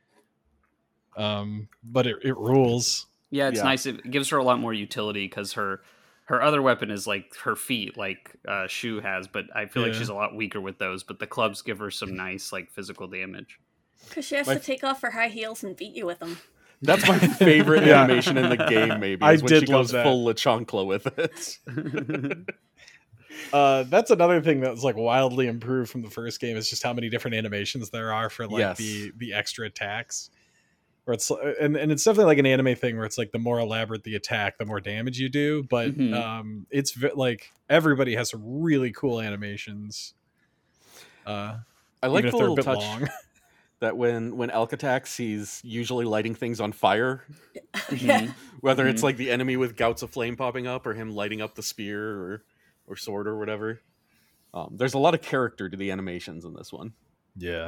Um, but it, it rules. Yeah, it's Yeah. nice. It gives her a lot more utility because her her other weapon is like her feet, like uh, Shu has. But I feel like Yeah. she's a lot weaker with those. But the clubs give her some nice like physical damage. Because she has My- to take off her high heels and beat you with them. That's my favorite Yeah. animation in the game, maybe. I Is when did she love goes that. full LeChonkla with it. Uh, that's another thing that's like wildly improved from the first game is just how many different animations there are for like Yes. the the extra attacks. Where it's and, and it's definitely like an anime thing where it's like the more elaborate the attack, the more damage you do. But Mhm. um, it's vi- like everybody has some really cool animations. Uh, I like even the if they're a little bit touch long. that when when Elk attacks, he's usually lighting things on fire. Yeah. Whether it's Mhm. like the enemy with gouts of flame popping up, or him lighting up the spear or or sword or whatever. Um, there's a lot of character to the animations in this one. Yeah.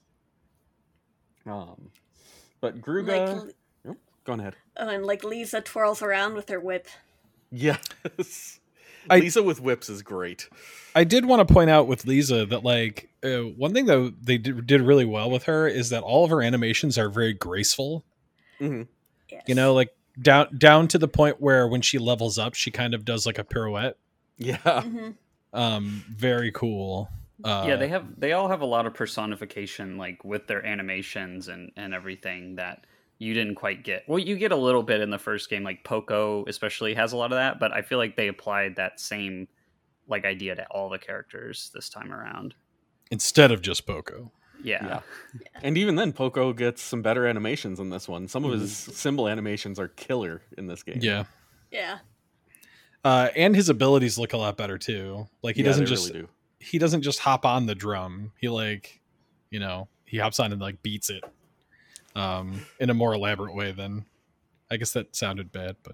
Um, but Gruga, Like, oh, go on ahead. oh, and like Lisa twirls around with her whip. Yes, I- Lisa with whips is great. I did want to point out with Lisa that like uh, one thing that they did, did really well with her is that all of her animations are very graceful. hmm Yes. You know, like down down to the point where when she levels up, she kind of does like a pirouette. Yeah, Mhm. Um, very cool. Uh, yeah, they have they all have a lot of personification, like with their animations and and everything that you didn't quite get. Well, you get a little bit in the first game, like Poco especially has a lot of that, but I feel like they applied that same like idea to all the characters this time around. instead of just Poco. Yeah. yeah. And even then, Poco gets some better animations in this one. Some of his Mm-hmm. symbol animations are killer in this game. Yeah. Yeah. Uh, and his abilities look a lot better too. Like he Yeah, doesn't they just really do. he doesn't just hop on the drum. He like, you know, he hops on and like beats it. Um, in a more elaborate way than I guess that sounded bad, but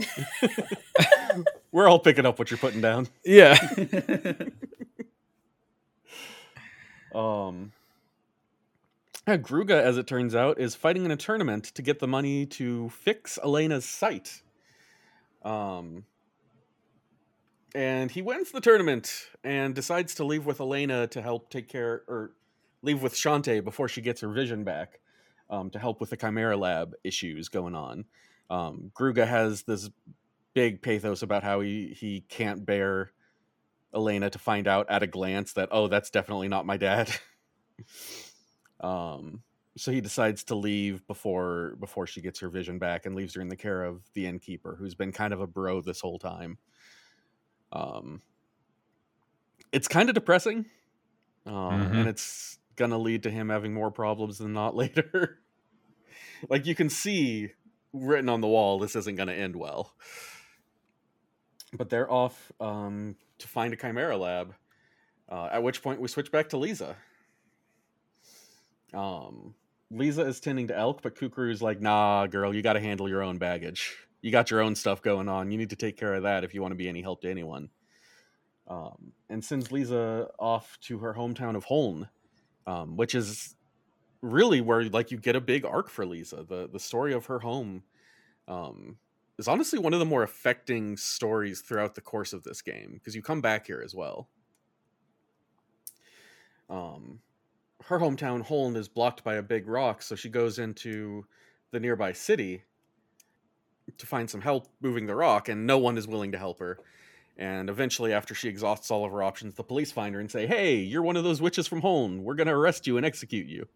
We're all picking up what you're putting down. yeah. Um, yeah, Gruga, as it turns out, is fighting in a tournament to get the money to fix Elena's sight. Um, and he wins the tournament and decides to leave with Elena to help take care, or leave with Shantae before she gets her vision back, um, to help with the Chimera Lab issues going on. Um, Gruga has this big pathos about how he, he can't bear Elena to find out at a glance that, oh, that's definitely not my dad. um, so he decides to leave before before she gets her vision back and leaves her in the care of the innkeeper, who's been kind of a bro this whole time. Um, it's kind of depressing, um, Mhm. and it's gonna lead to him having more problems than not later. Like you can see written on the wall, this isn't gonna end well. But they're off um, to find a Chimera Lab. Uh, at which point we switch back to Lisa. Um, Lisa is tending to Elk, but Kukru's like, nah, girl, you got to handle your own baggage. You got your own stuff going on. You need to take care of that if you want to be any help to anyone. Um, and sends Lisa off to her hometown of Holn, um, which is really where like you get a big arc for Lisa. The the story of her home um, is honestly one of the more affecting stories throughout the course of this game, because you come back here as well. Um, her hometown, Holn, is blocked by a big rock, so she goes into the nearby city to find some help moving the rock, and no one is willing to help her. And eventually, after she exhausts all of her options, the police find her and say, hey, you're one of those witches from Holn. We're going to arrest you and execute you.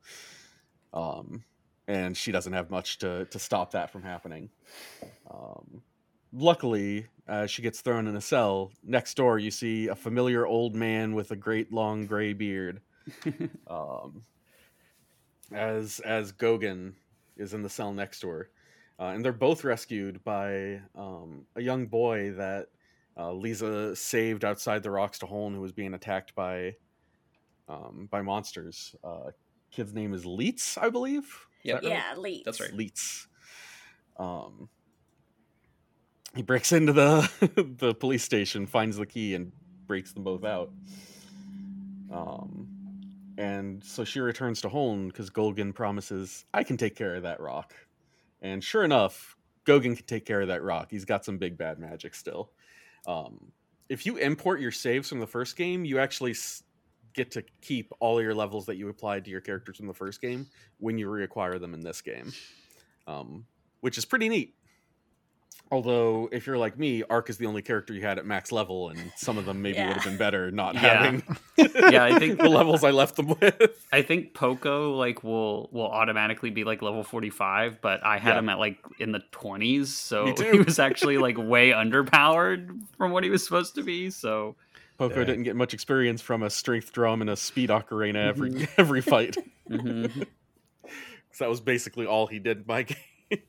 Um, and she doesn't have much to, to stop that from happening. Um, luckily, uh, she gets thrown in a cell. Next door, you see a familiar old man with a great long gray beard. um, as as Goguen is in the cell next door, uh, and they're both rescued by um, a young boy that uh, Lisa saved outside the Rocks to Holn, who was being attacked by um, by monsters. Uh, kid's name is Leitz, I believe. Is Yep. that right? Yeah, Leeds. That's right. Leitz. Um, he breaks into the the police station, finds the key, and breaks them both out. Um, and so she returns to Holn because Goguen promises, I can take care of that rock. And sure enough, Goguen can take care of that rock. He's got some big bad magic still. Um, if you import your saves from the first game, you actually s- get to keep all your levels that you applied to your characters from the first game when you reacquire them in this game, um, which is pretty neat. Although, if you're like me, Ark is the only character you had at max level, and some of them maybe Yeah. would have been better not Yeah. having Yeah, I think the levels I left them with. I think Poco like will will automatically be like level forty-five, but I had Yeah. him at like in the twenties, so Me too. he was actually like way underpowered from what he was supposed to be. So Poco Yeah. didn't get much experience from a strength drum and a speed ocarina every Mhm. every fight. mhm. So that was basically all he did in my game.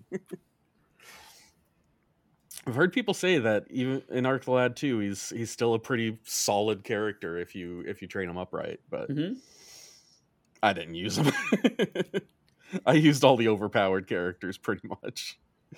I've heard people say that even in Arc the Lad two, he's he's still a pretty solid character if you if you train him up right. But Mhm. I didn't use him. I used all the overpowered characters pretty much.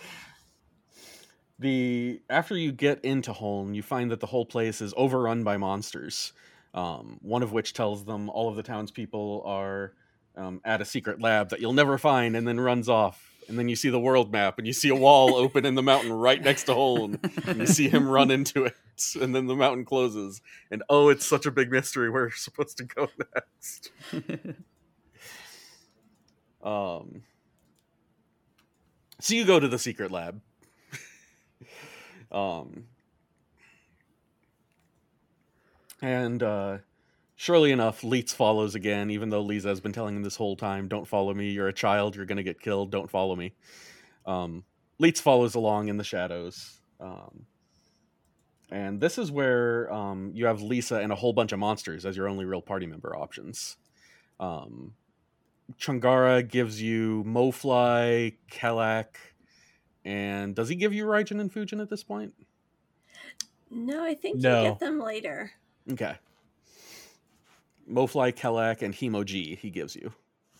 The after you get into Holn, you find that the whole place is overrun by monsters. Um, one of which tells them all of the townspeople are um, at a secret lab that you'll never find, and then runs off. And then you see the world map, and you see a wall open in the mountain right next to Holn. And you see him run into it, and then the mountain closes. And oh, it's such a big mystery where you're supposed to go next. Um, so you go to the secret lab. um, and uh, surely enough, Leitz follows again, even though Lisa has been telling him this whole time, don't follow me, you're a child, you're going to get killed, don't follow me. Um, Leitz follows along in the shadows. Um, and this is where um, you have Lisa and a whole bunch of monsters as your only real party member options. Um, Chungara gives you Mofly, Kelak, and does he give you Raijin and Fujin at this point? No, I think No. you get them later. Okay. Mofly, Kelak, and Hemo-G he gives you.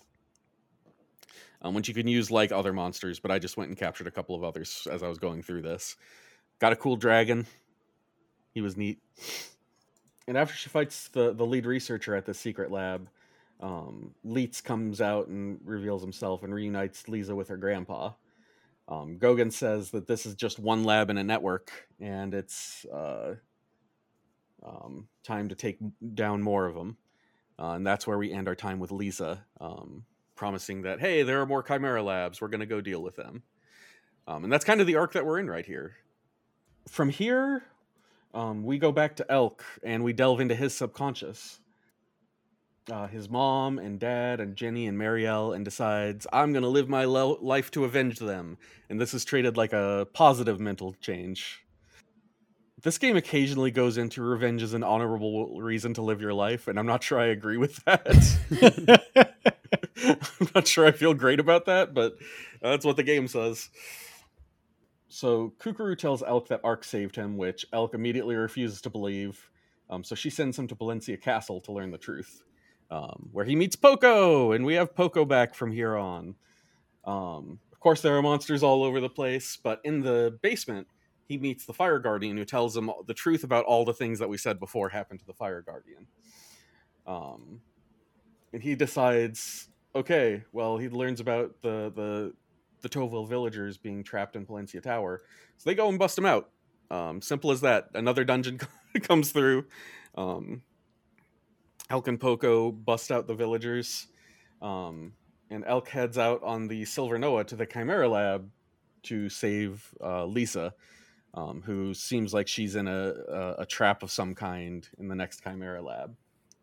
Um, which you can use like other monsters, but I just went and captured a couple of others as I was going through this. Got a cool dragon. He was neat. And after she fights the, the lead researcher at the secret lab, um, Leitz comes out and reveals himself and reunites Lisa with her grandpa. Um, Goguen says that this is just one lab in a network, and it's uh, um, time to take down more of them. Uh, and that's where we end our time with Lisa, um, promising that, hey, there are more Chimera labs. We're going to go deal with them. Um, and that's kind of the arc that we're in right here. From here, um, we go back to Elk, and we delve into his subconscious. Uh, his mom and dad and Jenny and Marielle, and decides, I'm going to live my lo- life to avenge them. And this is treated like a positive mental change. This game occasionally goes into revenge as an honorable reason to live your life, and I'm not sure I agree with that. I'm not sure I feel great about that, but that's what the game says. So Kukuru tells Elk that Ark saved him, which Elk immediately refuses to believe. Um, so she sends him to Valencia Castle to learn the truth, um, where he meets Poco, and we have Poco back from here on. Um, of course, there are monsters all over the place, but in the basement, he meets the Fire Guardian, who tells him the truth about all the things that we said before happened to the Fire Guardian. Um, and he decides, okay, well, he learns about the the the Toville villagers being trapped in Palencia Tower, so they go and bust him out. Um, simple as that. Another dungeon comes through. Um, Elk and Poco bust out the villagers, um, and Elk heads out on the Silver Noah to the Chimera Lab to save uh, Lisa, um, who seems like she's in a, a, a trap of some kind in the next Chimera Lab.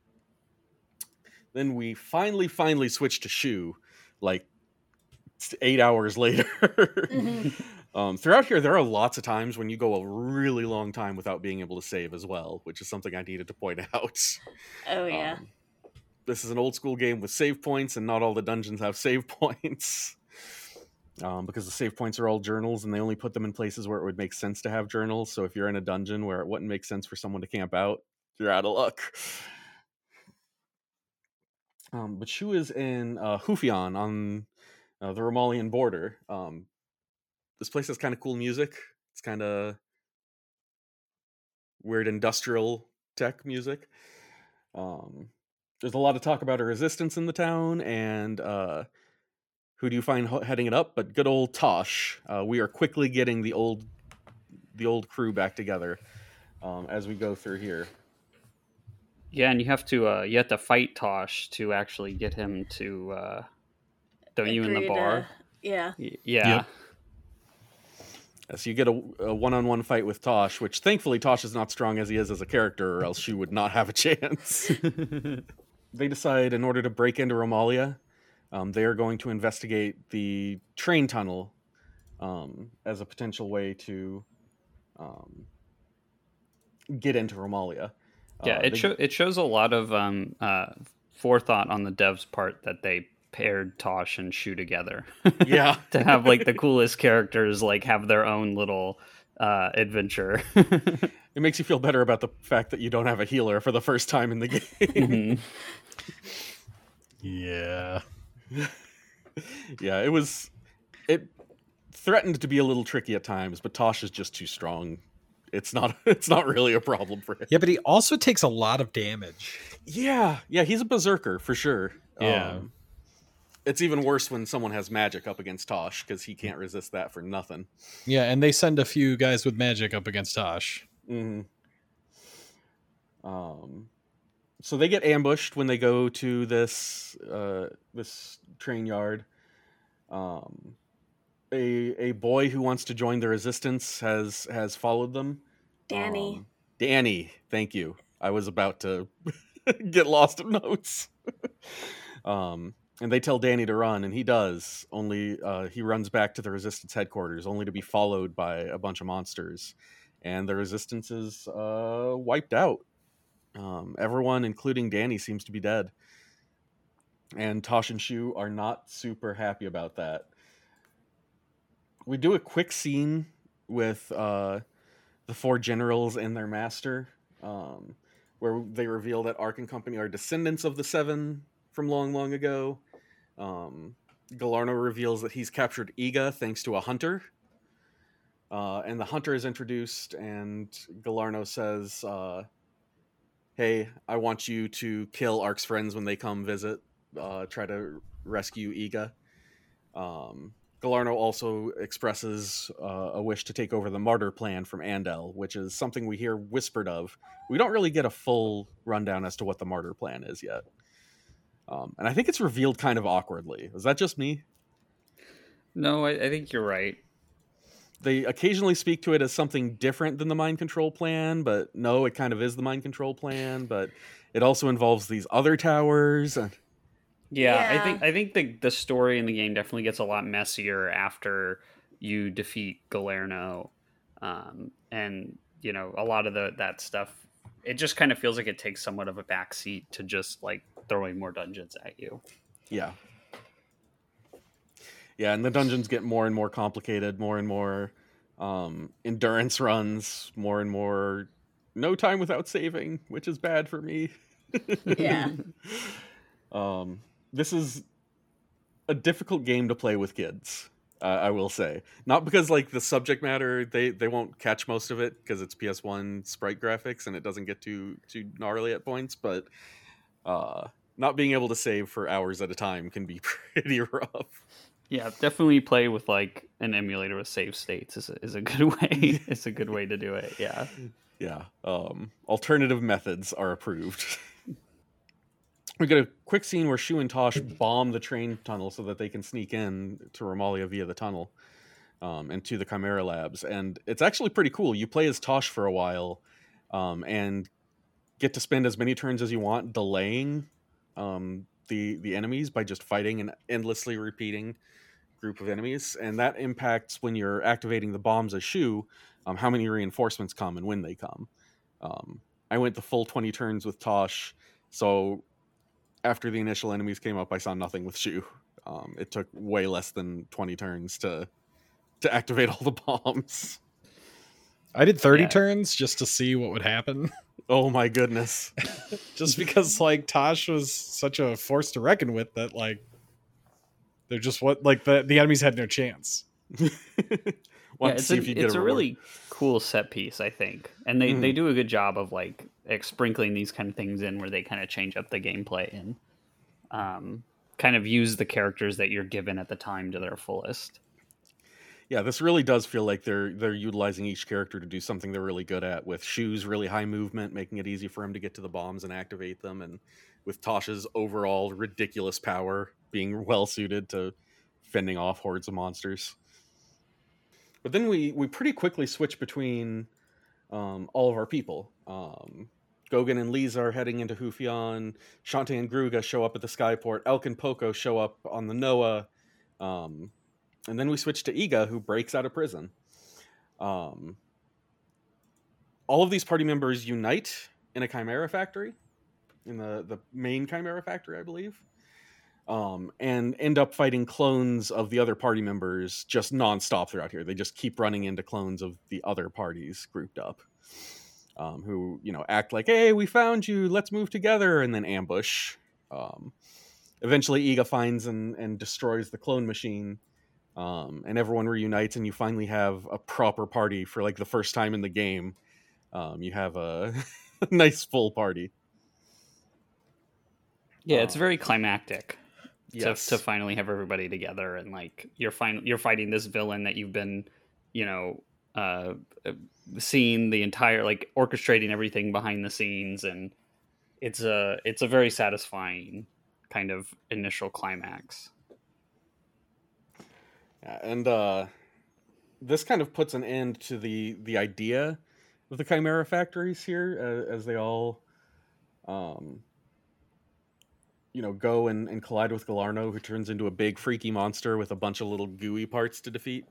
Then we finally, finally switch to Shu, like eight hours later. Mhm. Um, throughout here, there are lots of times when you go a really long time without being able to save as well, which is something I needed to point out. Oh yeah. Um, this is an old school game with save points, and not all the dungeons have save points. Um, because the save points are all journals, and they only put them in places where it would make sense to have journals. So if you're in a dungeon where it wouldn't make sense for someone to camp out, you're out of luck. Um, but Shu is in uh, Hufian on uh, the Romalian border. Um, this place has kind of cool music. It's kind of weird industrial tech music. Um, there's a lot of talk about a resistance in the town, and uh, who do you find ho- heading it up? But good old Tosh. Uh, we are quickly getting the old the old crew back together um, as we go through here. Yeah, and you have to uh, you have to fight Tosh to actually get him to. Uh, don't you in the Agree bar? to- yeah. Y- Yeah. Yep. So you get a, a one-on-one fight with Tosh, which thankfully Tosh is not strong as he is as a character, or else she would not have a chance. They decide in order to break into Romalia, um, they are going to investigate the train tunnel um, as a potential way to um, get into Romalia. Yeah, Uh, it they- show, it shows a lot of um, uh, forethought on the devs' part that they paired Tosh and Shu together. Yeah. To have like the coolest characters like have their own little uh, adventure. It makes you feel better about the fact that you don't have a healer for the first time in the game. Mhm. Yeah. Yeah, it was. It threatened to be a little tricky at times, but Tosh is just too strong. It's not. It's not really a problem for him. Yeah, but he also takes a lot of damage. Yeah, yeah, he's a berserker for sure. Yeah. Um, it's even worse when someone has magic up against Tosh because he can't resist that for nothing. Yeah, and they send a few guys with magic up against Tosh. hmm Um, so they get ambushed when they go to this uh, this train yard. Um, a a boy who wants to join the resistance has has followed them. Danny. Um, Danny, thank you. I was about to get lost in notes. um, and they tell Danny to run, and he does. Only uh, he runs back to the resistance headquarters, only to be followed by a bunch of monsters, and the resistance is uh, wiped out. Um, everyone, including Danny, seems to be dead, and Tosh and Shu are not super happy about that. We do a quick scene with uh, the four generals and their master, um, where they reveal that Ark and company are descendants of the Seven from long, long ago. Um, Galarno reveals that he's captured Iga thanks to a hunter. Uh, and the hunter is introduced, and Galarno says, uh, hey, I want you to kill Ark's friends when they come visit, uh, try to rescue Iga. Um, Galarno also expresses uh, a wish to take over the martyr plan from Andel, which is something we hear whispered of. We don't really get a full rundown as to what the martyr plan is yet. Um, and I think it's revealed kind of awkwardly. Is that just me? No, I, I think you're right. They occasionally speak to it as something different than the mind control plan, but no, it kind of is the mind control plan, but it also involves these other towers. And Yeah, I Yeah. think I think the the story in the game definitely gets a lot messier after you defeat Galerno, um, and you know a lot of the that stuff. It just kind of feels like it takes somewhat of a backseat to just like throwing more dungeons at you. yeah. Yeah, and the dungeons get more and more complicated, more and more um, endurance runs, more and more no time without saving, which is bad for me. Yeah. um, this is a difficult game to play with kids. Uh, I will say, not because like the subject matter they they won't catch most of it because it's P S one sprite graphics and it doesn't get too too gnarly at points, but uh, not being able to save for hours at a time can be pretty rough. Yeah, definitely play with like an emulator with save states is a, is a good way. It's a good way to do it. Yeah. Yeah. Um, alternative methods are approved. We get a quick scene where Shu and Tosh bomb the train tunnel so that they can sneak in to Romalia via the tunnel um, and to the Chimera Labs. And it's actually pretty cool. You play as Tosh for a while um, and get to spend as many turns as you want delaying um, the the enemies by just fighting and endlessly repeating group of enemies, and that impacts when you're activating the bombs as Shu, um, how many reinforcements come and when they come. Um, I went the full twenty turns with Tosh, so after the initial enemies came up, I saw nothing with Shu. Um, it took way less than twenty turns to to activate all the bombs. I did thirty Yeah. turns just to see what would happen. Oh my goodness. Just because like Tosh was such a force to reckon with that like they're just what like the, the enemies had no chance. Want yeah, to it's see a, if you get it's a reward. really cool set piece, I think, and they, Mhm. they do a good job of like, like sprinkling these kind of things in where they kind of change up the gameplay and um, kind of use the characters that you're given at the time to their fullest. Yeah, this really does feel like they're they're utilizing each character to do something they're really good at, with Shu's really high movement, making it easy for him to get to the bombs and activate them, and with Tosh's overall ridiculous power being well suited to fending off hordes of monsters. But then we we pretty quickly switch between um, all of our people. Um, Gogan and Lisa are heading into Hufion. Shantae and Gruga show up at the Skyport. Elk and Poco show up on the Noah. Um, and then we switch to Iga, who breaks out of prison. Um, all of these party members unite in a Chimera factory, in the, the main Chimera factory, I believe, um, and end up fighting clones of the other party members just nonstop throughout here. They just keep running into clones of the other parties grouped up, um, who, you know, act like, hey, we found you, let's move together, and then ambush. Um, eventually, Iga finds and, and destroys the clone machine. Um, and everyone reunites, and you finally have a proper party for like the first time in the game. Um, you have a nice full party. Yeah, it's Um, very climactic Yes. to, to finally have everybody together, and like you're fin- you're fighting this villain that you've been, you know, uh, seeing the entire, like orchestrating everything behind the scenes, and it's a it's a very satisfying kind of initial climax. Yeah, and uh, this kind of puts an end to the the idea of the Chimera factories here, uh, as they all, um, you know, go and, and collide with Galarno, who turns into a big freaky monster with a bunch of little gooey parts to defeat.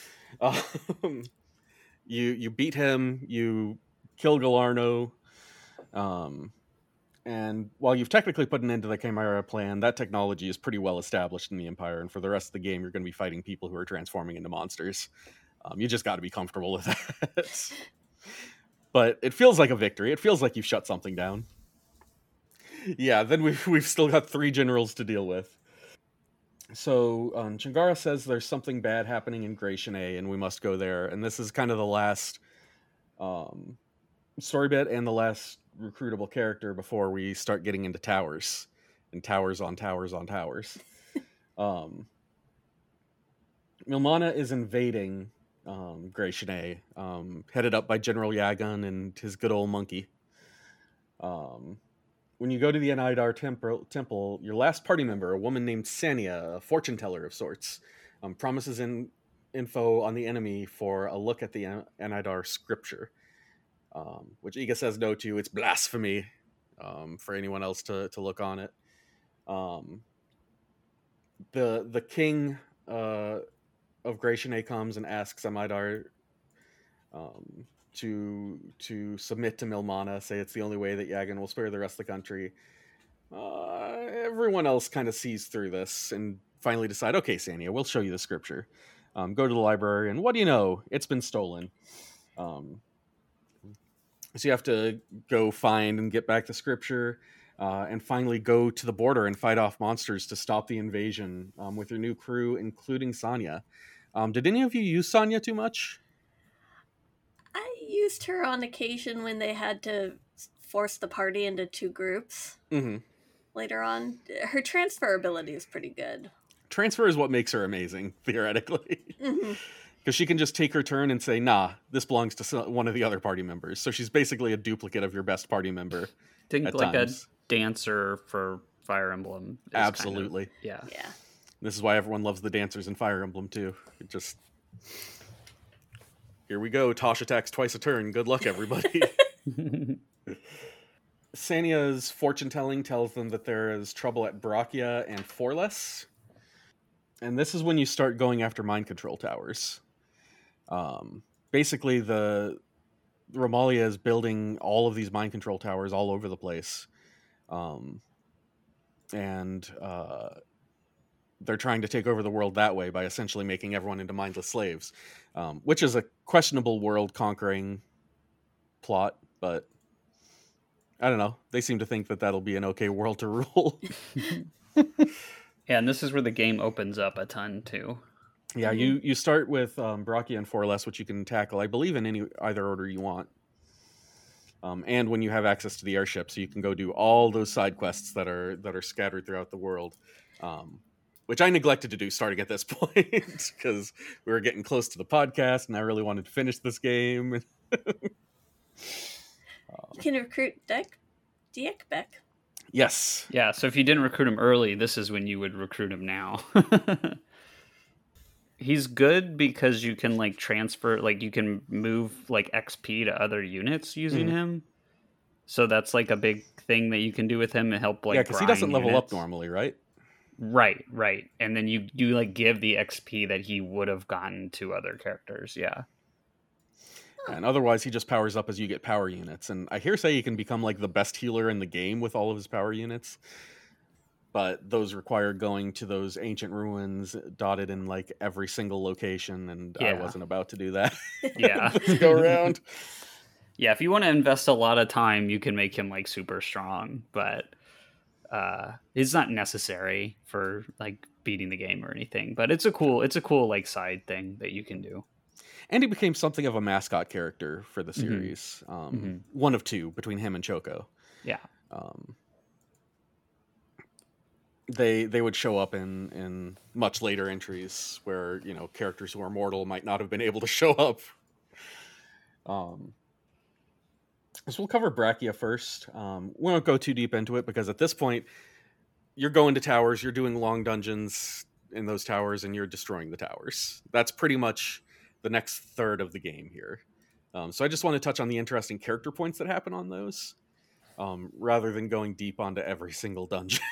Um, you you beat him, you kill Galarno, um, and while you've technically put an end to the Chimera plan, that technology is pretty well established in the Empire, and for the rest of the game, you're going to be fighting people who are transforming into monsters. Um, you just got to be comfortable with that. But it feels like a victory. It feels like you've shut something down. Yeah, then we've, we've still got three generals to deal with. So um, Chingara says there's something bad happening in Gratian-A, and we must go there. And this is kind of the last um, story bit and the last recruitable character before we start getting into towers. And towers on towers on towers. um, Milmana is invading um, Gratian-A, um, headed up by General Yagan and his good old monkey. Um, when you go to the Enidar temple, temple, your last party member, a woman named Sania, a fortune teller of sorts, um, promises in info on the enemy for a look at the En- Enidar scripture, um, which Iga says no to. It's blasphemy um, for anyone else to, to look on it. Um, the the king uh, of Gratian-A comes and asks Amidar um, to to submit to Milmana, say it's the only way that Yagan will spare the rest of the country. Uh, everyone else kind of sees through this and finally decide, okay, Sania, we'll show you the scripture. Um, go to the library, and what do you know? It's been stolen. Um, so you have to go find and get back the scripture, uh, and finally go to the border and fight off monsters to stop the invasion um, with your new crew, including Sanya. Um, did any of you use Sanya too much? I used her on occasion when they had to force the party into two groups Mm-hmm. later on. Her transfer ability is pretty good. Transfer is what makes her amazing, theoretically. Mm-hmm. Because she can just take her turn and say, nah, this belongs to some- one of the other party members. So she's basically a duplicate of your best party member. Think At like times. a dancer for Fire Emblem. is kind of- Absolutely. yeah. Yeah. This is why everyone loves the dancers in Fire Emblem, too. It just... Here we go. Tosh attacks twice a turn. Good luck, everybody. Sania's fortune telling tells them that there is trouble at Brachia and Forless. and this is when you start going after mind control towers. Um, basically, the Romalia is building all of these mind control towers all over the place, um, and uh, they're trying to take over the world that way by essentially making everyone into mindless slaves, um, which is a questionable world conquering plot, but I don't know. They seem to think that that'll be an okay world to rule. Yeah, and this is where the game opens up a ton too. Yeah, mm-hmm. you you start with um, Brachia and Forless, which you can tackle, I believe, in any either order you want. Um, and when you have access to the airship, so you can go do all those side quests that are that are scattered throughout the world, um, which I neglected to do starting at this point because we were getting close to the podcast, and I really wanted to finish this game. You can recruit Deck Diekbeck. Yes. Yeah, so if you didn't recruit him early, this is when you would recruit him now. He's good because you can like transfer, like you can move like X P to other units using mm-hmm. him. So that's like a big thing that you can do with him and help like yeah, because he doesn't level units. up normally, right? Right, right. And then you you like give the X P that he would have gotten to other characters, yeah. And otherwise, he just powers up as you get power units. And I hear say he can become like the best healer in the game with all of his power units. But those require going to those ancient ruins dotted in like every single location. And yeah. I wasn't about to do that. Yeah. Let's go around. Yeah, if you want to invest a lot of time, you can make him like super strong. But uh, it's not necessary for like beating the game or anything. But it's a cool, it's a cool like side thing that you can do. And he became something of a mascot character for the series. Mm-hmm. Um, mm-hmm. One of two between him and Choco. Yeah. Um, they they would show up in, in much later entries where, you know, characters who are mortal might not have been able to show up. Um, so we'll cover Brachia first. Um, we won't go too deep into it because at this point, you're going to towers, you're doing long dungeons in those towers, and you're destroying the towers. That's pretty much the next third of the game here. Um, so I just want to touch on the interesting character points that happen on those, um, rather than going deep onto every single dungeon.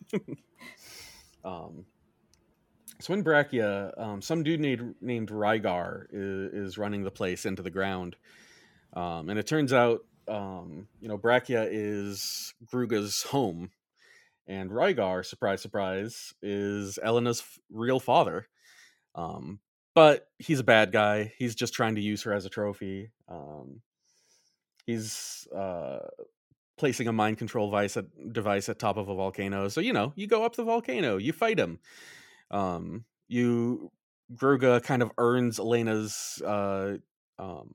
um, so in Brachia, um, some dude named, named Rygar is, is running the place into the ground. Um, and it turns out, um, you know, Brachia is Gruga's home. And Rygar, surprise, surprise, is Elena's f- real father. Um, But he's a bad guy. He's just trying to use her as a trophy. Um, he's uh, placing a mind control device at, device at top of a volcano. So, you know, you go up the volcano, you fight him. Um, you, Gruga kind of earns Elena's uh, um,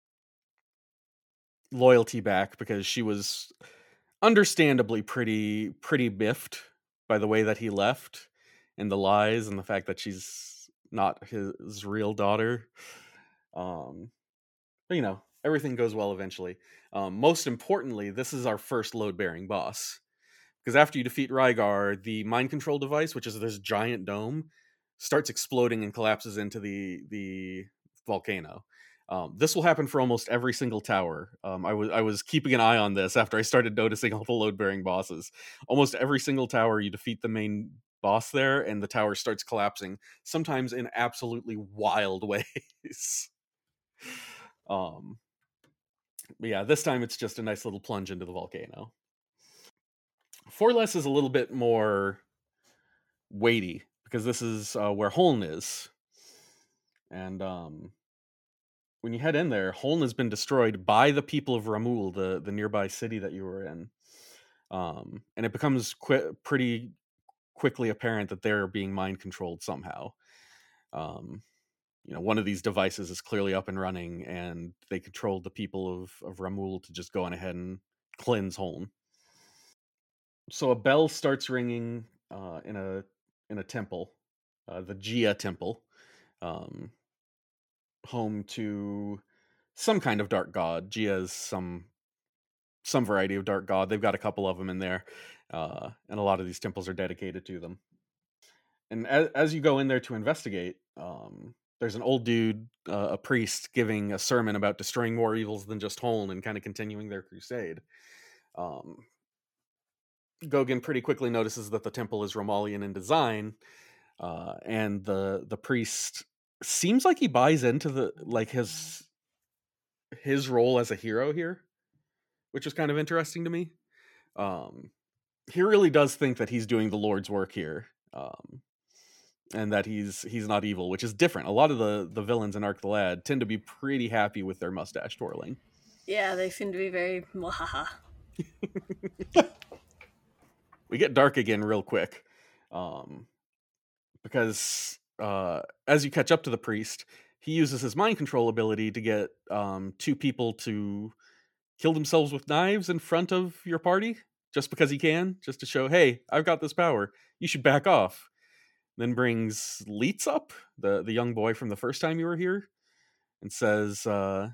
loyalty back because she was understandably pretty, pretty biffed by the way that he left and the lies and the fact that she's not his real daughter. Um, but, you know, everything goes well eventually. Um, most importantly, this is our first load-bearing boss. Because after you defeat Rygar, the mind control device, which is this giant dome, starts exploding and collapses into the the volcano. Um, this will happen for almost every single tower. Um, I was I was keeping an eye on this after I started noticing all the load-bearing bosses. Almost every single tower, you defeat the main boss there, and the tower starts collapsing, sometimes in absolutely wild ways. um, but yeah, this time it's just a nice little plunge into the volcano. Forless is a little bit more weighty, because this is uh, where Holn is. And um, when you head in there, Holn has been destroyed by the people of Ramul, the, the nearby city that you were in. Um, and it becomes qu- pretty quickly apparent that they're being mind-controlled somehow. Um, you know, one of these devices is clearly up and running, and they controlled the people of, of Ramul to just go on ahead and cleanse Holn. So a bell starts ringing uh, in a in a temple, uh, the Gia Temple, um, home to some kind of dark god. Gia is some some variety of dark god. They've got a couple of them in there, uh, and a lot of these temples are dedicated to them. And as, as you go in there to investigate, um, there's an old dude, uh, a priest, giving a sermon about destroying more evils than just Holn and kind of continuing their crusade. Um, Gaugen pretty quickly notices that the temple is Romalian in design, uh, and the the priest seems like he buys into the like his his role as a hero here, which is kind of interesting to me. Um, he really does think that he's doing the Lord's work here, um, and that he's he's not evil, which is different. A lot of the the villains in Arc the Lad tend to be pretty happy with their mustache twirling. Yeah, they seem to be very mwahaha. We get dark again real quick, um, because uh, as you catch up to the priest, he uses his mind control ability to get um, two people to kill themselves with knives in front of your party, just because he can, just to show, hey, I've got this power. You should back off. Then brings Leets up, the, the young boy from the first time you were here, and says, uh,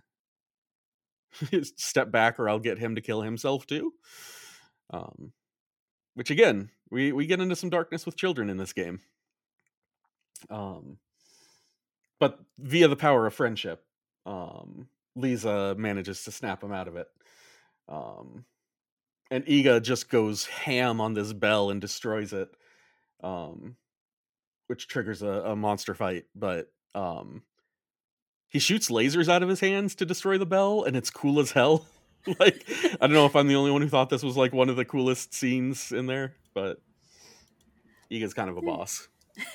step back or I'll get him to kill himself too. Um, which again, we, we get into some darkness with children in this game. Um, but via the power of friendship, um, Lisa manages to snap him out of it. Um, and Iga just goes ham on this bell and destroys it, um, which triggers a, a monster fight. But um, he shoots lasers out of his hands to destroy the bell, and it's cool as hell. Like, I don't know if I'm the only one who thought this was like one of the coolest scenes in there, but Iga's kind of a boss.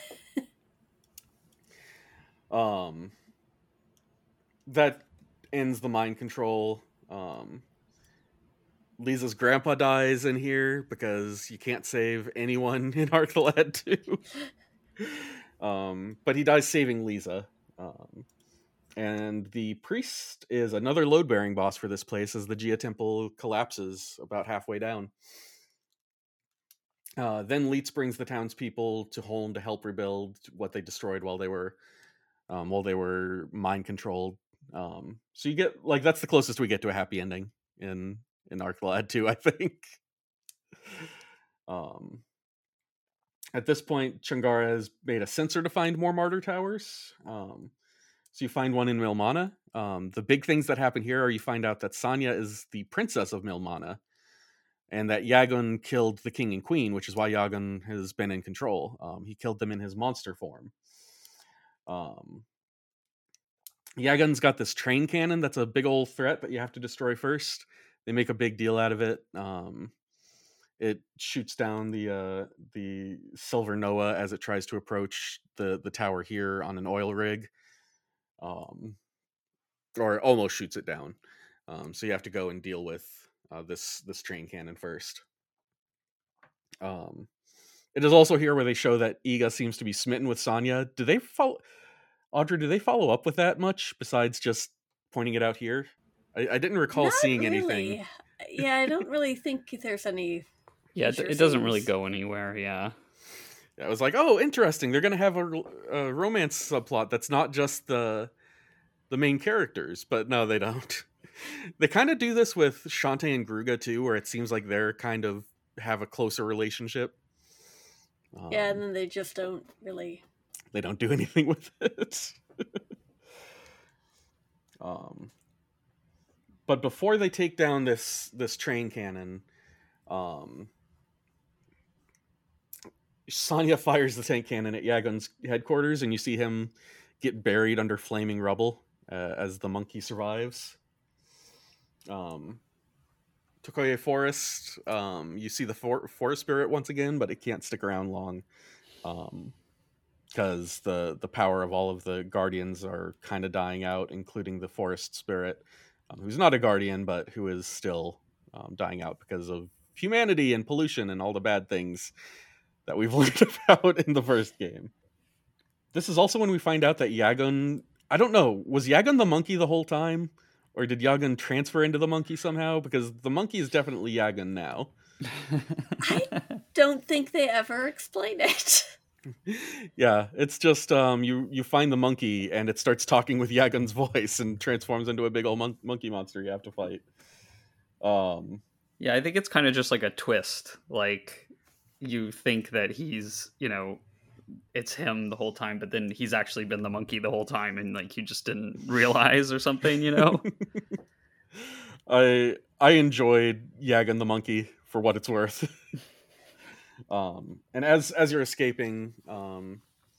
um, that ends the mind control. Um, Lisa's grandpa dies in here because you can't save anyone in Arc the Lad two. um, but he dies saving Lisa. Um, and the priest is another load-bearing boss for this place as the Gia Temple collapses about halfway down. Uh, then Leets brings the townspeople to Holm to help rebuild what they destroyed while they were um, while they were mind controlled. Um, so you get like that's the closest we get to a happy ending in in Arc the Lad two, I think. um, at this point, Chungara has made a sensor to find more martyr towers. Um, so you find one in Milmana. Um, the big things that happen here are you find out that Sanya is the princess of Milmana, and that Yagun killed the king and queen, which is why Yagun has been in control. Um, he killed them in his monster form. Um, Yagun's got this train cannon that's a big old threat that you have to destroy first. They make a big deal out of it. Um, it shoots down the uh, the Silver Noah as it tries to approach the, the tower here on an oil rig. Um, or almost shoots it down. Um, so you have to go and deal with uh, this this train cannon first. Um, it is also here where they show that Iga seems to be smitten with Sanya. Do they follow, Audrey? Do they follow up with that much besides just pointing it out here? I, I didn't recall Not seeing really. anything. Yeah, I don't really think there's any. Yeah, it, future it doesn't really scenes. go anywhere. Yeah. I was like, oh, interesting. They're gonna have a, a romance subplot that's not just the the main characters, but no, they don't. They kind of do this with Shantae and Gruga too, where it seems like they're kind of have a closer relationship. Um, Yeah, and then they just don't really. they don't do anything with it. um, but before they take down this this train cannon, um, Sanya fires the tank cannon at Yagun's headquarters, and you see him get buried under flaming rubble uh, as the monkey survives. Um, Tokoye Forest, um, you see the for- forest spirit once again, but it can't stick around long because um, the the power of all of the guardians are kind of dying out, including the forest spirit, um, who's not a guardian, but who is still um, dying out because of humanity and pollution and all the bad things that we've learned about in the first game. This is also when we find out that Yagun, I don't know, was Yagun the monkey the whole time? Or did Yagun transfer into the monkey somehow? Because the monkey is definitely Yagun now. I don't think they ever explain it. Yeah, it's just um, you you find the monkey and it starts talking with Yagun's voice and transforms into a big old mon- monkey monster you have to fight. Um, yeah, I think it's kind of just like a twist. Like, you think that he's, you know, it's him the whole time, but then he's actually been the monkey the whole time, and like you just didn't realize or something, you know. I I enjoyed Yagun the monkey for what it's worth. um, and as as you're escaping, um,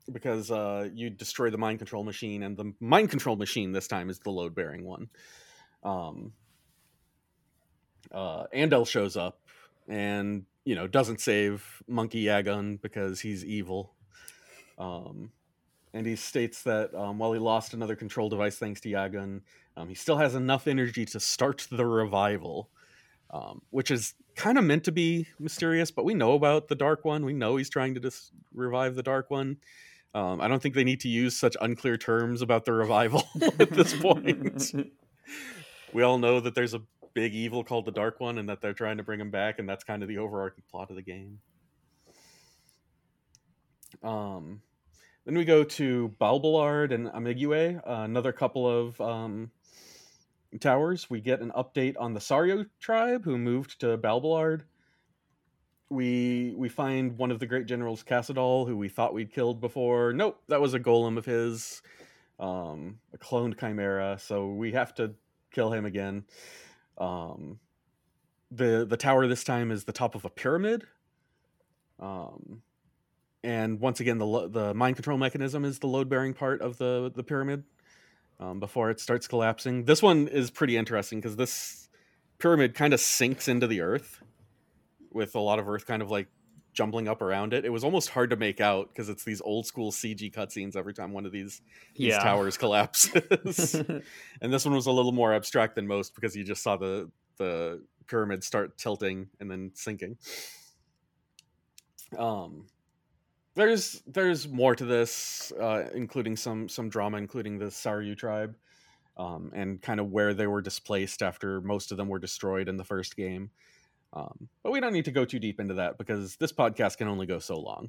because uh, you destroy the mind control machine, and the mind control machine this time is the load bearing one. Um, uh, Andel shows up and, you know, doesn't save Monkey Yagun because he's evil. Um, and he states that um, while he lost another control device thanks to Yagun, um, he still has enough energy to start the revival, um, which is kind of meant to be mysterious, but we know about the Dark One. We know he's trying to dis- revive the Dark One. Um, I don't think they need to use such unclear terms about the revival at this point. We all know that there's a big evil called the Dark One and that they're trying to bring him back, and that's kind of the overarching plot of the game. Um, then we go to Balbalard and Amigue, uh, another couple of um, towers. We get an update on the Sario tribe who moved to Balbalard. We we find one of the great generals, Cassadal, who we thought we'd killed before. Nope, that was a golem of his, um, a cloned chimera. So we have to kill him again. Um, the the tower this time is the top of a pyramid. Um, and once again, the lo- the mind control mechanism is the load bearing part of the the pyramid. Um, before it starts collapsing, this one is pretty interesting because this pyramid kind of sinks into the earth, with a lot of earth kind of like jumbling up around it. It was almost hard to make out because it's these old school C G cutscenes every time one of these, these Yeah. towers collapses. And this one was a little more abstract than most because you just saw the, the pyramid start tilting and then sinking. Um, there's there's more to this, uh, including some some drama, including the Saryu tribe, um, and kind of where they were displaced after most of them were destroyed in the first game. Um, but we don't need to go too deep into that because this podcast can only go so long.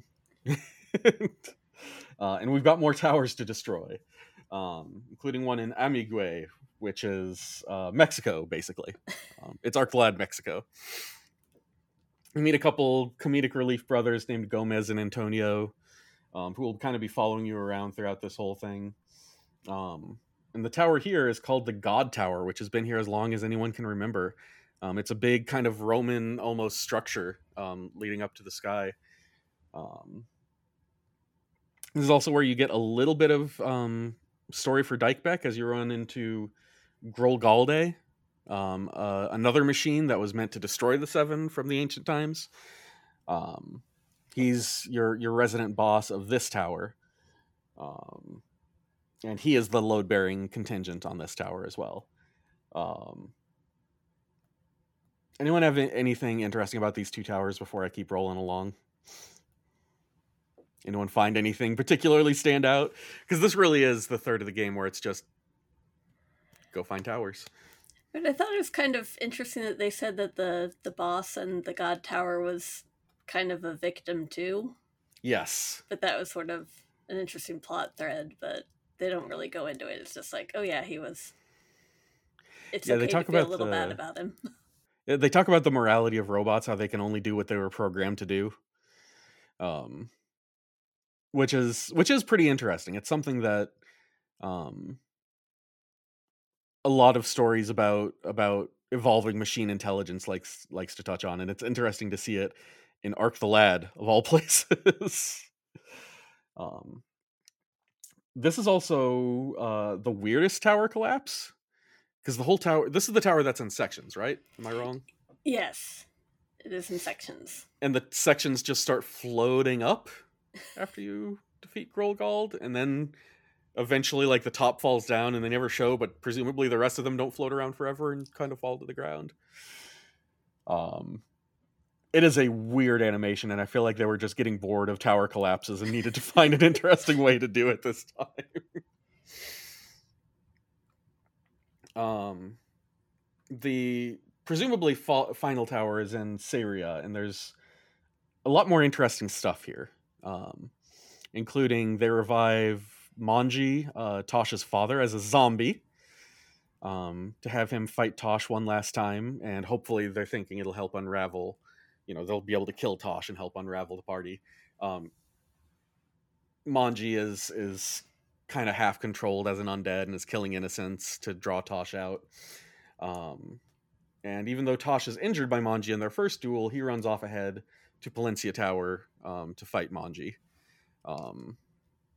uh, and we've got more towers to destroy, um, including one in Amigue, which is uh, Mexico, basically. Um, it's Arclad, Mexico. We meet a couple comedic relief brothers named Gomez and Antonio, um, who will kind of be following you around throughout this whole thing. Um, and the tower here is called the God Tower, which has been here as long as anyone can remember. Um, it's a big kind of Roman almost structure um, leading up to the sky. Um, this is also where you get a little bit of um, story for Dykebeck as you run into Grolgalde, um, uh, another machine that was meant to destroy the Seven from the ancient times. Um, he's your your resident boss of this tower. Um, and he is the load-bearing contingent on this tower as well. Um, anyone have anything interesting about these two towers before I keep rolling along? Anyone find anything particularly stand out? Because this really is the third of the game where it's just go find towers. But I thought it was kind of interesting that they said that the, the boss and the God Tower was kind of a victim too. Yes. But that was sort of an interesting plot thread, but they don't really go into it. It's just like, oh yeah, he was... It's yeah, okay they talk to feel about a little the... bad about him. They talk about the morality of robots, how they can only do what they were programmed to do. Um, which is which is pretty interesting. It's something that um, a lot of stories about about evolving machine intelligence likes likes to touch on, and it's interesting to see it in Arc the Lad of all places. um, this is also uh, the weirdest tower collapse because the whole tower. This is the tower that's in sections, right? Am I wrong? Yes, it is in sections. And the sections just start floating up after you defeat Grolgald, and then eventually like the top falls down and they never show, but presumably the rest of them don't float around forever and kind of fall to the ground. Um, it is a weird animation, and I feel like they were just getting bored of tower collapses and needed to find an interesting way to do it this time. um, the presumably fa- final tower is in Syria, and there's a lot more interesting stuff here, um, including they revive Manji, uh, Tosh's father, as a zombie, um, to have him fight Tosh one last time, and hopefully they're thinking it'll help unravel, you know, they'll be able to kill Tosh and help unravel the party. Um, Manji is is kind of half controlled as an undead and is killing innocents to draw Tosh out. Um, and even though Tosh is injured by Manji in their first duel, he runs off ahead to Palencia Tower um, to fight Manji. Um,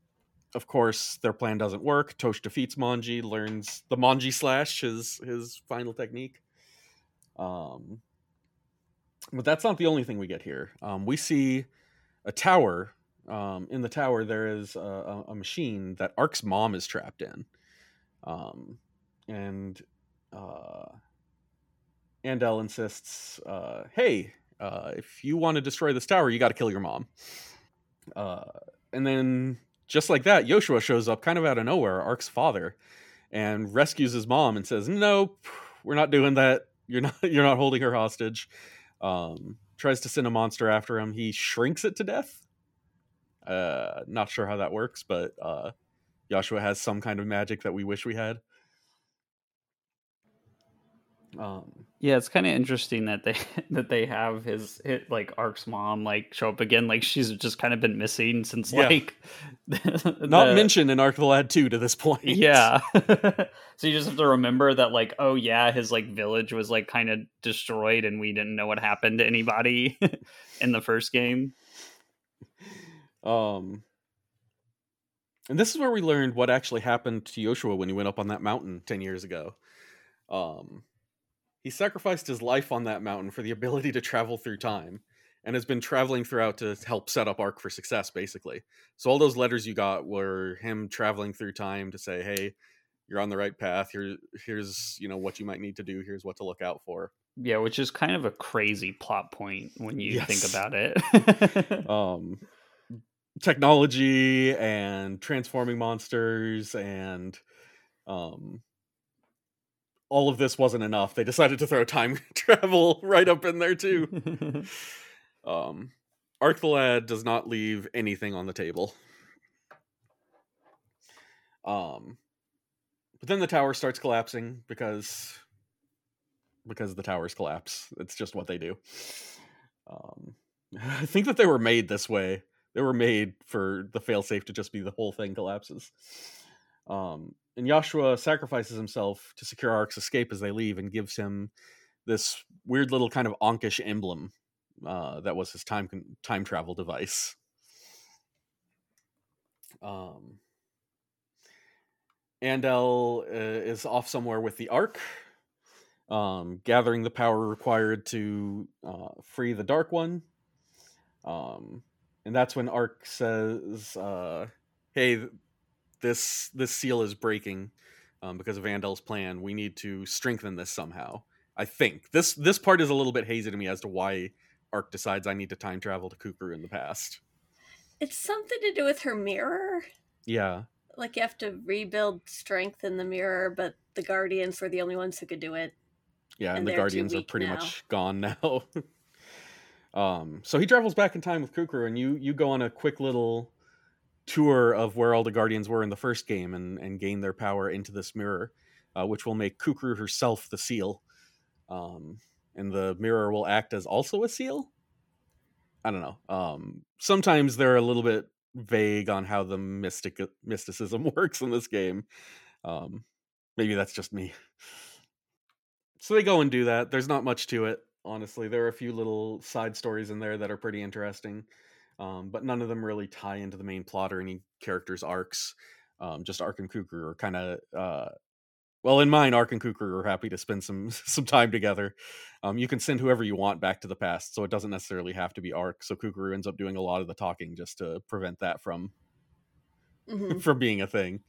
of course, their plan doesn't work. Tosh defeats Manji, learns the Manji slash, his his final technique. Um, but that's not the only thing we get here. Um, we see a tower. Um, in the tower, there is a, a machine that Ark's mom is trapped in. Um, and uh, Andel insists, uh, hey, uh, if you want to destroy this tower, you got to kill your mom. Uh, and then, just like that, Yoshua shows up kind of out of nowhere, Ark's father, and rescues his mom and says, nope, we're not doing that. You're not, you're not holding her hostage. Um, tries to send a monster after him. He shrinks it to death. Uh, not sure how that works, but uh, Yoshua has some kind of magic that we wish we had. Um, yeah, it's kind of interesting that they that they have his, his like Ark's mom like show up again. Like she's just kind of been missing since yeah. like the, not mentioned in Arc the Lad two to this point. Yeah. So you just have to remember that, like, oh yeah, his like village was like kind of destroyed, and we didn't know what happened to anybody in the first game. Um, and this is where we learned what actually happened to Yoshua when he went up on that mountain ten years ago. Um, he sacrificed his life on that mountain for the ability to travel through time, and has been traveling throughout to help set up Arc for success, basically. So all those letters you got were him traveling through time to say, hey, you're on the right path. Here, here's, you know, what you might need to do. Here's what to look out for. Yeah, which is kind of a crazy plot point when you yes. think about it. um, technology and transforming monsters and um, all of this wasn't enough. They decided to throw time travel right up in there too. um, Arc the Lad does not leave anything on the table. Um, but then the tower starts collapsing because because the towers collapse. It's just what they do. Um, I think that they were made this way. They were made for the failsafe to just be the whole thing collapses. Um, and Yoshua sacrifices himself to secure Ark's escape as they leave, and gives him this weird little kind of onkish emblem uh, that was his time time travel device. Um, Andel uh, is off somewhere with the Ark, um, gathering the power required to uh, free the Dark One. Um, and that's when Arc says, uh, hey, this this seal is breaking um, because of Andel's plan. We need to strengthen this somehow. I think. This this part is a little bit hazy to me as to why Arc decides I need to time travel to Kukuru in the past. It's something to do with her mirror. Yeah. Like you have to rebuild strength in the mirror, but the Guardians were the only ones who could do it. Yeah, and, and the they're Guardians are pretty now. much gone now. um, so he travels back in time with Kukuru, and you you go on a quick little tour of where all the Guardians were in the first game, and, and gain their power into this mirror, uh, which will make Kukuru herself the seal. Um, and the mirror will act as also a seal? I don't know. Um, sometimes they're a little bit vague on how the mystic mysticism works in this game. Um, maybe that's just me. So they go and do that. There's not much to it, honestly. There are a few little side stories in there that are pretty interesting, um, but none of them really tie into the main plot or any characters' arcs. Um, just Arc and Kukuru are kind of... Uh, well, in mine, Arc and Kukuru are happy to spend some some time together. Um, you can send whoever you want back to the past, so it doesn't necessarily have to be Arc. So Kukuru ends up doing a lot of the talking just to prevent that from mm-hmm. from being a thing.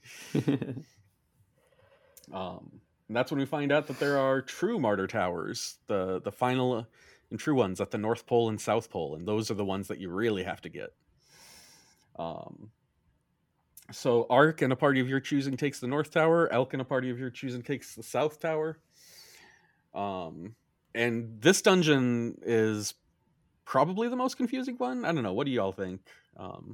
um, and that's when we find out that there are true Martyr Towers, the the final and true ones at the North Pole and South Pole, and those are the ones that you really have to get. Um. So Arc and a party of your choosing takes the North Tower. Elk and a party of your choosing takes the South Tower. Um, and this dungeon is probably the most confusing one. I don't know. What do y'all think? Um,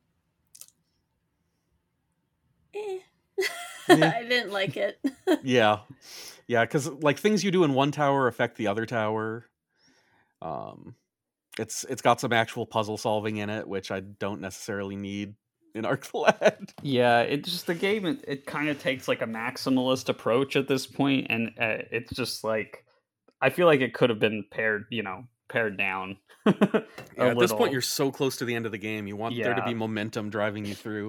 eh. I didn't like it. yeah. Yeah, because like things you do in one tower affect the other tower. Um, it's it's got some actual puzzle solving in it, which I don't necessarily need in Arc the Lad. Yeah, it just the game it, it kind of takes like a maximalist approach at this point, and uh, it's just like I feel like it could have been pared, you know, pared down. yeah, at little. This point, you're so close to the end of the game. You want yeah. there to be momentum driving you through.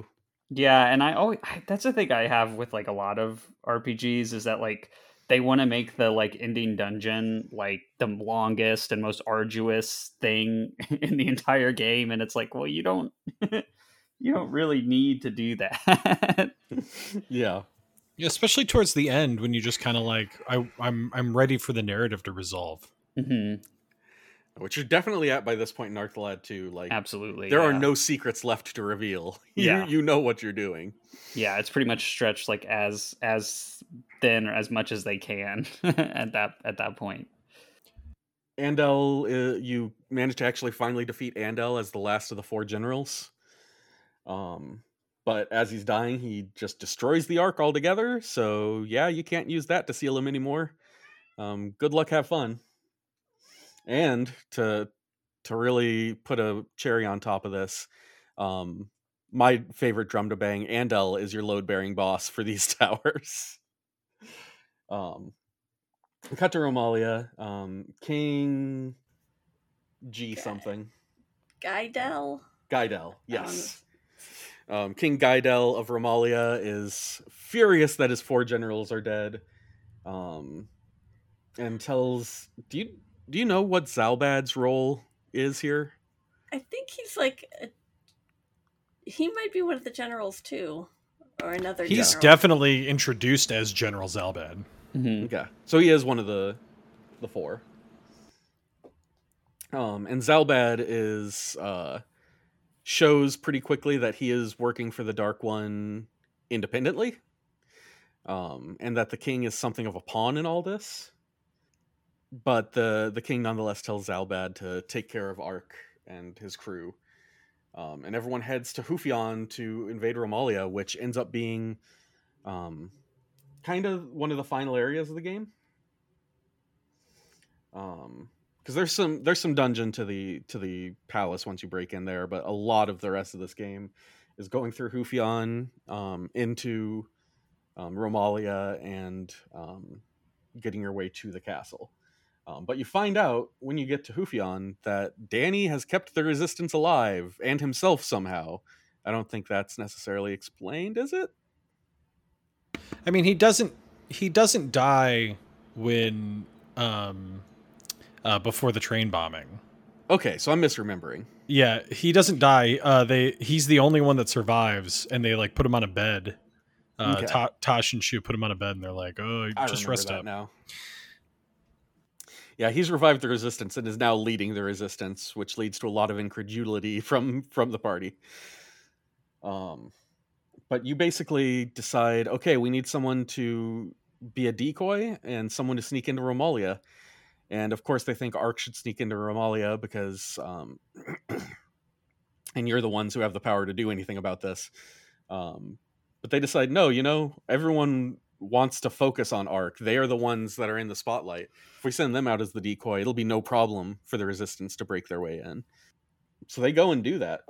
Yeah, and I always I, that's the thing I have with like a lot of R P Gs is that like they want to make the like ending dungeon like the longest and most arduous thing in the entire game, and it's like, well, you don't you don't really need to do that. Yeah. Yeah, especially towards the end when you just kind of like, I, I'm I'm ready for the narrative to resolve. Mm-hmm. Which you're definitely at by this point in Arthalad too. Like, Absolutely, there are yeah. no secrets left to reveal. You Yeah. you know what you're doing. Yeah, it's pretty much stretched like as as thin or as much as they can at that at that point. Andel, uh, you managed to actually finally defeat Andel as the last of the four generals. Um, but as he's dying, he just destroys the Ark altogether. So yeah, you can't use that to seal him anymore. Um, good luck, have fun. And to to really put a cherry on top of this, um, my favorite drum to bang, Andel is your load bearing boss for these towers. Um, we cut to Romalia, um, King G Guy- something. Guidel? Gaidel, yes. Um, King Gaidel of Romalia is furious that his four generals are dead, um, and tells, do you do you know what Zalbad's role is here? I think he's like a, he might be one of the generals too, or another. He's general. definitely introduced as General Zalbad. Mm-hmm. Okay, so he is one of the the four. Um, and Zalbad is uh, shows pretty quickly that he is working for the Dark One independently, um, and that the king is something of a pawn in all this. But the the king nonetheless tells Zalbad to take care of Ark and his crew, um, and everyone heads to Hufion to invade Romalia, which ends up being um, kind of one of the final areas of the game. Um, because there's some there's some dungeon to the to the palace once you break in there, but a lot of the rest of this game is going through Hufion, um, into um, Romalia, and um, getting your way to the castle. Um, but you find out when you get to Hufion that Danny has kept the resistance alive, and himself somehow. I don't think that's necessarily explained, is it? I mean, he doesn't he doesn't die when um, uh, before the train bombing. Okay, so I'm misremembering. Yeah, he doesn't die. Uh, they he's the only one that survives, and they like put him on a bed. Uh, Okay. Ta- Tosh and Shu put him on a bed, and they're like, "Oh, I just remember rest that up." now. Yeah, he's revived the resistance and is now leading the resistance, which leads to a lot of incredulity from from the party. Um, but you basically decide, okay, we need someone to be a decoy and someone to sneak into Romalia. And of course, they think Ark should sneak into Romalia because, um, and you're the ones who have the power to do anything about this. Um, but they decide, no, you know, everyone wants to focus on Ark. They are the ones that are in the spotlight. If we send them out as the decoy, it'll be no problem for the resistance to break their way in. So they go and do that.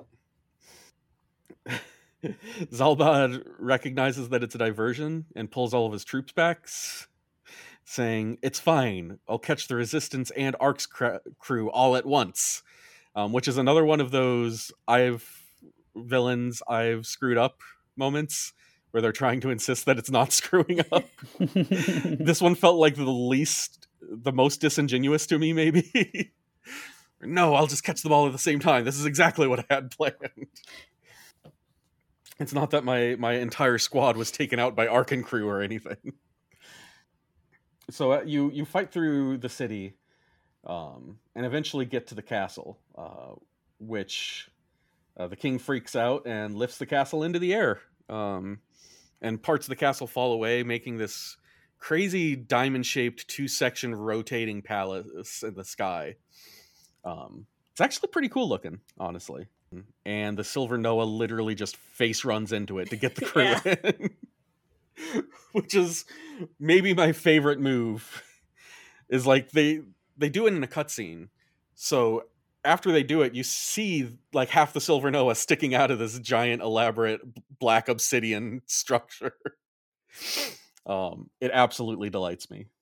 Zalbad recognizes that it's a diversion and pulls all of his troops back, saying, it's fine, I'll catch the resistance and Ark's cr- crew all at once. Um, which is another one of those I've villains I've screwed up moments where they're trying to insist that it's not screwing up. This one felt like the least, the most disingenuous to me, maybe. No, I'll just catch them all at the same time. This is exactly what I had planned. It's not that my my entire squad was taken out by Ark and crew or anything. So uh, you you fight through the city, um, and eventually get to the castle, uh, which uh, the king freaks out and lifts the castle into the air. Um, and parts of the castle fall away, making this crazy diamond-shaped two-section rotating palace in the sky. Um, it's actually pretty cool looking, honestly. And the Silver Noah literally just face runs into it to get the crew Yeah. in. Which is maybe my favorite move. Is like they they do it in a cutscene. So after they do it, you see like half the Silver Noah sticking out of this giant, elaborate black obsidian structure. Um, it absolutely delights me.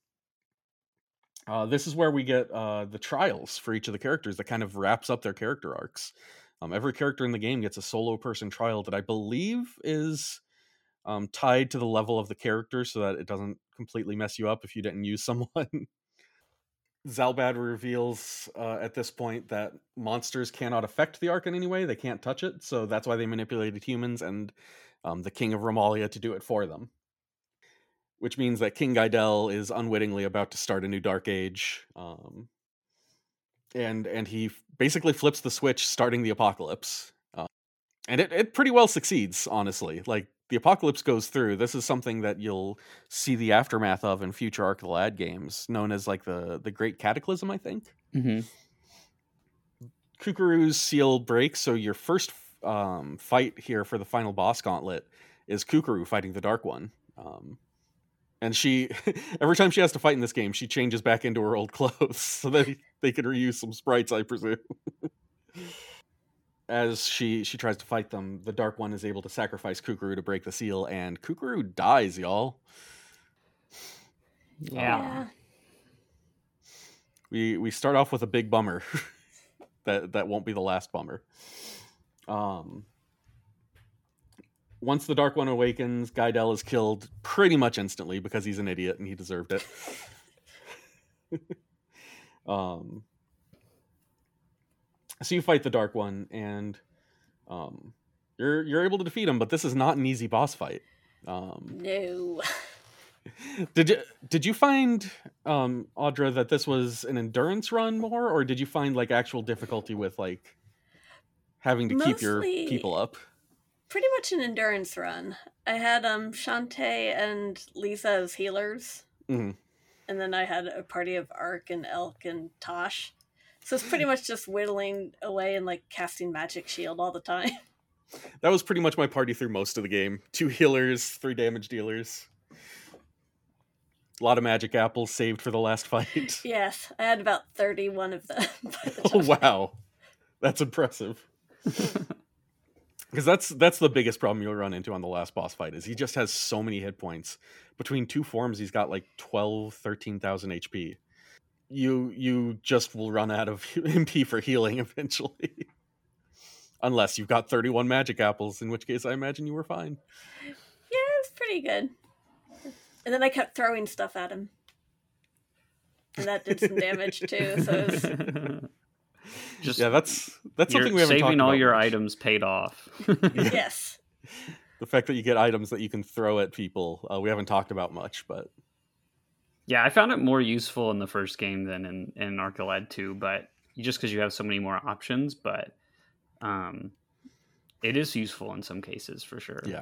Uh, this is where we get uh, the trials for each of the characters that kind of wraps up their character arcs. Um, every character in the game gets a solo person trial that I believe is um, tied to the level of the character so that it doesn't completely mess you up if you didn't use someone. Zalbad reveals uh, at this point that monsters cannot affect the Ark in any way. They can't touch it, so that's why they manipulated humans and um, the King of Romalia to do it for them. Which means that King Gaidel is unwittingly about to start a new Dark Age. Um, and and he basically flips the switch, starting the apocalypse. Uh, and it, it pretty well succeeds, honestly. Like, the apocalypse goes through. This is something that you'll see the aftermath of in future Ark of the Lad games, known as like the, the Great Cataclysm, I think. Mm-hmm. Kukuru's seal breaks, so your first um, fight here for the final boss gauntlet is Kukuru fighting the Dark One. Um, and she, every time she has to fight in this game, she changes back into her old clothes so that they could reuse some sprites, I presume. As she, she tries to fight them, the Dark One is able to sacrifice Kukuru to break the seal, and Kukuru dies, y'all. Yeah. Yeah. We we start off with a big bummer. that that won't be the last bummer. Um, once the Dark One awakens, Gaidel is killed pretty much instantly because he's an idiot and he deserved it. um, so you fight the Dark One and um, you're you're able to defeat him, but this is not an easy boss fight. Um, No. Did you did you find um, Audra that this was an endurance run more, or did you find like actual difficulty with like having to keep your Mostly- people up? Pretty much an endurance run. I had um Shantae and Lisa as healers. Mhm. And then I had a party of Ark and Elk and Tosh. So it's pretty much just whittling away and like casting magic shield all the time. That was pretty much my party through most of the game. Two healers, three damage dealers. A lot of magic apples saved for the last fight. Yes, I had about thirty-one of them. by the Oh time. wow, that's impressive. Because that's that's the biggest problem you'll run into on the last boss fight is he just has so many hit points. Between two forms, he's got like twelve, thirteen thousand H P. You you just will run out of M P for healing eventually. Unless you've got thirty-one magic apples, in which case I imagine you were fine. Yeah, it's pretty good. And then I kept throwing stuff at him. And that did some damage too. So it was, Just Yeah, that's that's you're something we haven't talked saving all about your much. items paid off. yes. The fact that you get items that you can throw at people, uh, we haven't talked about much, but Yeah, I found it more useful in the first game than in, in Ark of the Lad two, but just because you have so many more options, but um, it is useful in some cases for sure. yeah.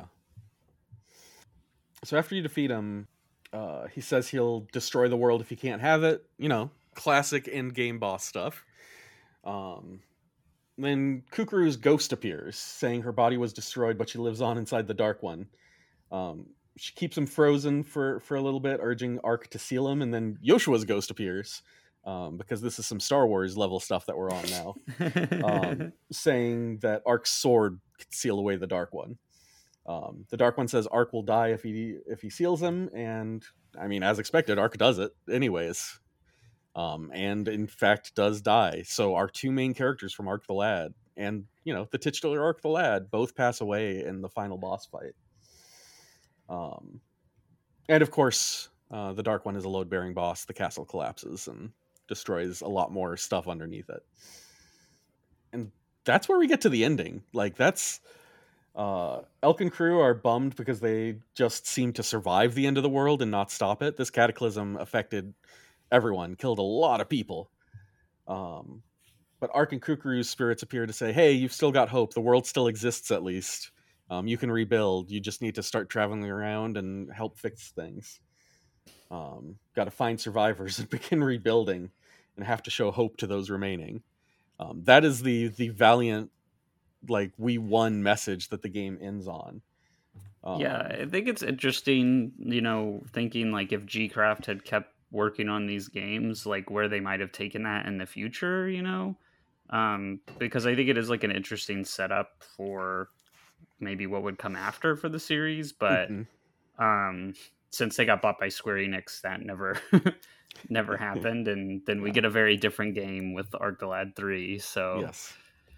So after you defeat him, uh, he says he'll destroy the world if you can't have it. You know, classic in-game boss stuff. Um, then Kukuru's ghost appears, saying her body was destroyed, but she lives on inside the Dark One. Um, she keeps him frozen for, for a little bit, urging Ark to seal him, and then Yoshua's ghost appears, um, because this is some Star Wars level stuff that we're on now, um, saying that Ark's sword could seal away the Dark One. Um, the Dark One says Ark will die if he if he seals him, and I mean, as expected, Ark does it anyways. Um, and in fact does die. So our two main characters from Ark the Lad and, you know, the titular Ark the Lad both pass away in the final boss fight. Um, and of course, uh, the Dark One is a load-bearing boss. The castle collapses and destroys a lot more stuff underneath it. And that's where we get to the ending. Like, that's... Uh, Elk and crew are bummed because they just seem to survive the end of the world and not stop it. This cataclysm affected everyone, killed a lot of people. Um, but Ark and Kukuru's spirits appear to say, hey, you've still got hope. The world still exists, at least. Um, you can rebuild. You just need to start traveling around and help fix things. Um, got to find survivors and begin rebuilding and have to show hope to those remaining. Um, that is the the valiant, like, we won message that the game ends on. Um, Yeah, I think it's interesting, you know, thinking like if G-Craft had kept working on these games, like where they might have taken that in the future, you know, um, because I think it is like an interesting setup for maybe what would come after for the series. But mhm. um, since they got bought by Square Enix, that never never happened, and then we get a very different game with Ark the Lad three. So Yes.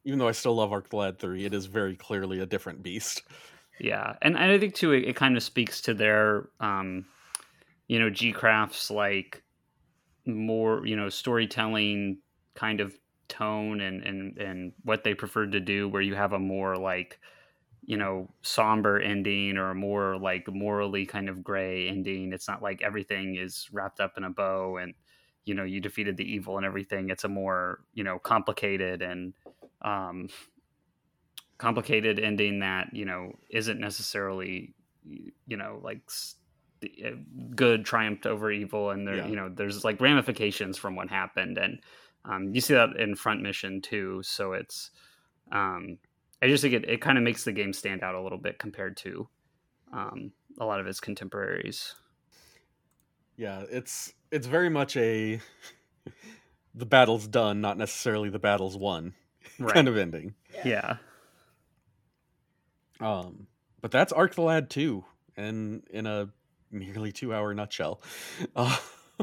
Even though I still love Archlad three, it is very clearly a different beast. Yeah, and, and I think too it, it kind of speaks to their um, you know, G-Craft's like more, you know, storytelling kind of tone and and and what they preferred to do, where you have a more like, you know, somber ending or a more like morally kind of gray ending. It's not like everything is wrapped up in a bow and, you know, you defeated the evil and everything. It's a more, you know, complicated and um complicated ending that, you know, isn't necessarily, you know, like good triumphed over evil, and there, Yeah. you know, there's like ramifications from what happened, and um, you see that in Front Mission too. So it's, um, I just think it, it kind of makes the game stand out a little bit compared to um, a lot of its contemporaries. Yeah, it's it's very much a the battle's done, not necessarily the battle's won Right. kind of ending. Yeah. Um, but that's Archlad two, and in a nearly two hour nutshell. Uh,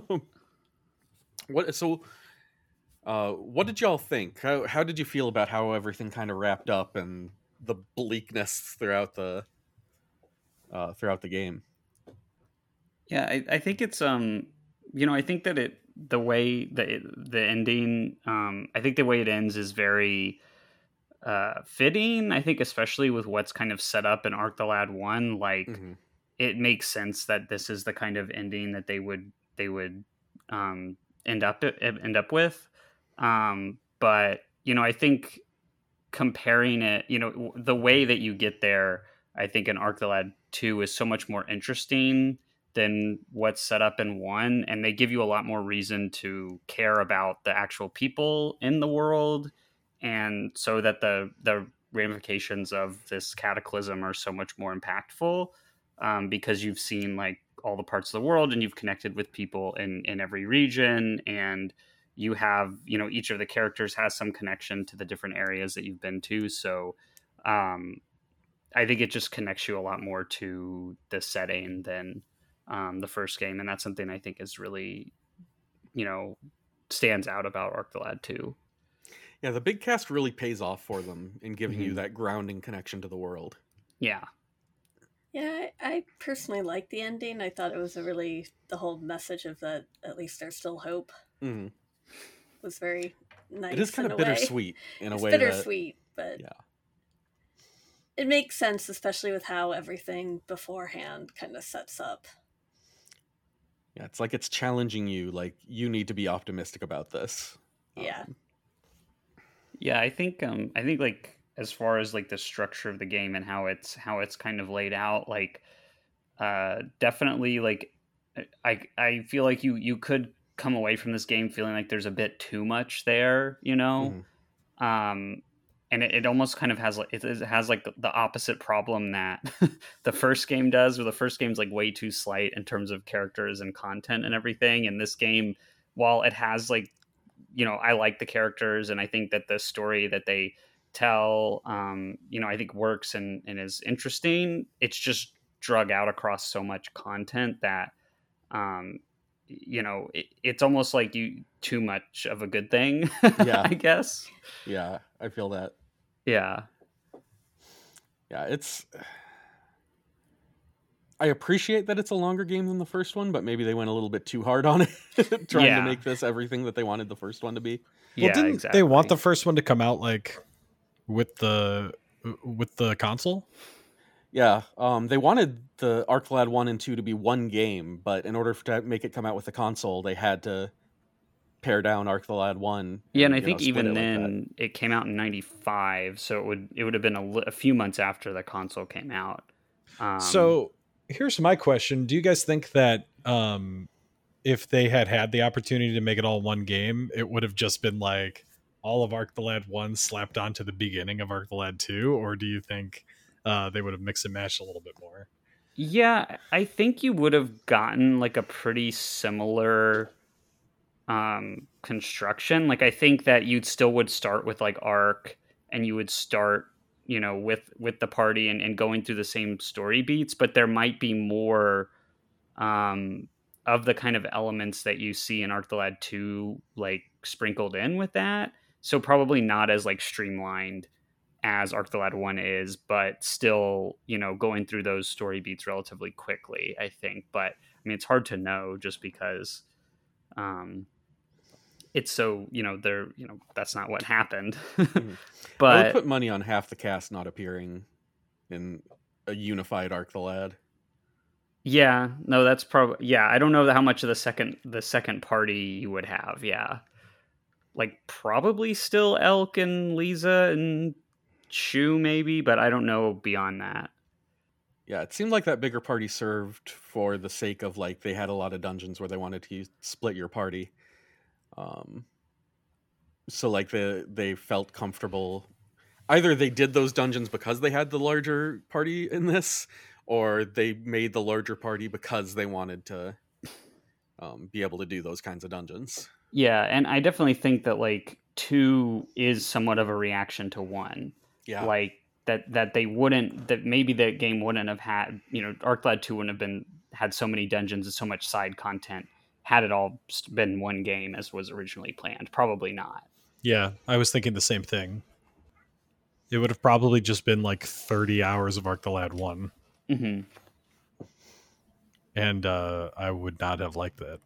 what so? Uh, what did y'all think? How how did you feel about how everything kind of wrapped up and the bleakness throughout the uh, throughout the game? Yeah, I, I think it's um, you know, I think that it the way that it, the ending, um, I think the way it ends is very uh fitting. I think especially with what's kind of set up in Archlad one, like Mm-hmm. it makes sense that this is the kind of ending that they would they would um end up end up with. Um, but you know, I think comparing it, you know, the way that you get there, I think in Archlad two is so much more interesting than what's set up in one, and they give you a lot more reason to care about the actual people in the world, and so that the the ramifications of this cataclysm are so much more impactful, um, because you've seen like all the parts of the world and you've connected with people in in every region, and you have, you know, each of the characters has some connection to the different areas that you've been to. So um, I think it just connects you a lot more to the setting than um, the first game. And that's something I think is really, you know, stands out about Archlad two. Yeah, the big cast really pays off for them in giving Mhm. you that grounding connection to the world. Yeah. Yeah, I, I personally like the ending. I thought it was a really, the whole message of that at least there's still hope Mm-hmm. was very nice. It is kind in of a way. bittersweet in It's a way that bittersweet, but yeah. it makes sense, especially with how everything beforehand kind of sets up. Yeah, it's like it's challenging you, like you need to be optimistic about this. Yeah. Um, Yeah, I think um I think like as far as like the structure of the game and how it's how it's kind of laid out, like uh definitely like I I feel like you you could come away from this game feeling like there's a bit too much there, you know. mhm. Um and it, it almost kind of has like it, it has like the, the opposite problem that the first game does, where the first game's like way too slight in terms of characters and content and everything, and this game, while it has like, you know, I like the characters and I think that the story that they tell, um, you know, I think works and, and is interesting. It's just drug out across so much content that, um, you know, it, it's almost like you too much of a good thing. Yeah. I guess. Yeah, I feel that. Yeah. Yeah, it's. I appreciate that it's a longer game than the first one, but maybe they went a little bit too hard on it, trying Yeah. to make this everything that they wanted the first one to be. Yeah. Well, didn't exactly. they want the first one to come out like with the with the console? Yeah, um, they wanted the Archlad one and two to be one game, but in order to make it come out with the console, they had to pare down Archlad one. Yeah, and I you know, think split even it like that. then it came out in ninety-five, so it would it would have been a, li- a few months after the console came out. Um, So here's my question: do you guys think that um, if they had had the opportunity to make it all one game, it would have just been like all of Archlad one slapped onto the beginning of Archlad two, or do you think uh, they would have mixed and matched a little bit more? yeah, I think you would have gotten like a pretty similar um, construction. Like I think that you'd still would start with like Arc, and you would start, you know, with with the party and, and going through the same story beats, but there might be more um, of the kind of elements that you see in Archlad two, like sprinkled in with that. so probably not as like streamlined as Arc the Lad one is, but still, you know, going through those story beats relatively quickly, I think. But I mean, it's hard to know just because um, it's so, you know, they're, you know, that's not what happened. Mm-hmm. But I would put money on half the cast not appearing in a unified Arc the Lad. Yeah, no, that's probably, yeah, I don't know how much of the second, the second party you would have. Yeah. Like probably still Elk and Lisa and Shu maybe, but I don't know beyond that. Yeah, it seemed like that bigger party served for the sake of like they had a lot of dungeons where they wanted to use, split your party. Um, so like the they felt comfortable. Either they did those dungeons because they had the larger party in this, or they made the larger party because they wanted to um, be able to do those kinds of dungeons. Yeah, and I definitely think that like two is somewhat of a reaction to one. Yeah, like that that they wouldn't that maybe the game wouldn't have had, you know, Arc the Lad two wouldn't have been had so many dungeons and so much side content had it all been one game as was originally planned. Probably not. Yeah, I was thinking the same thing. It would have probably just been like thirty hours of Arc the Lad one. Mm-hmm. And uh, I would not have liked that.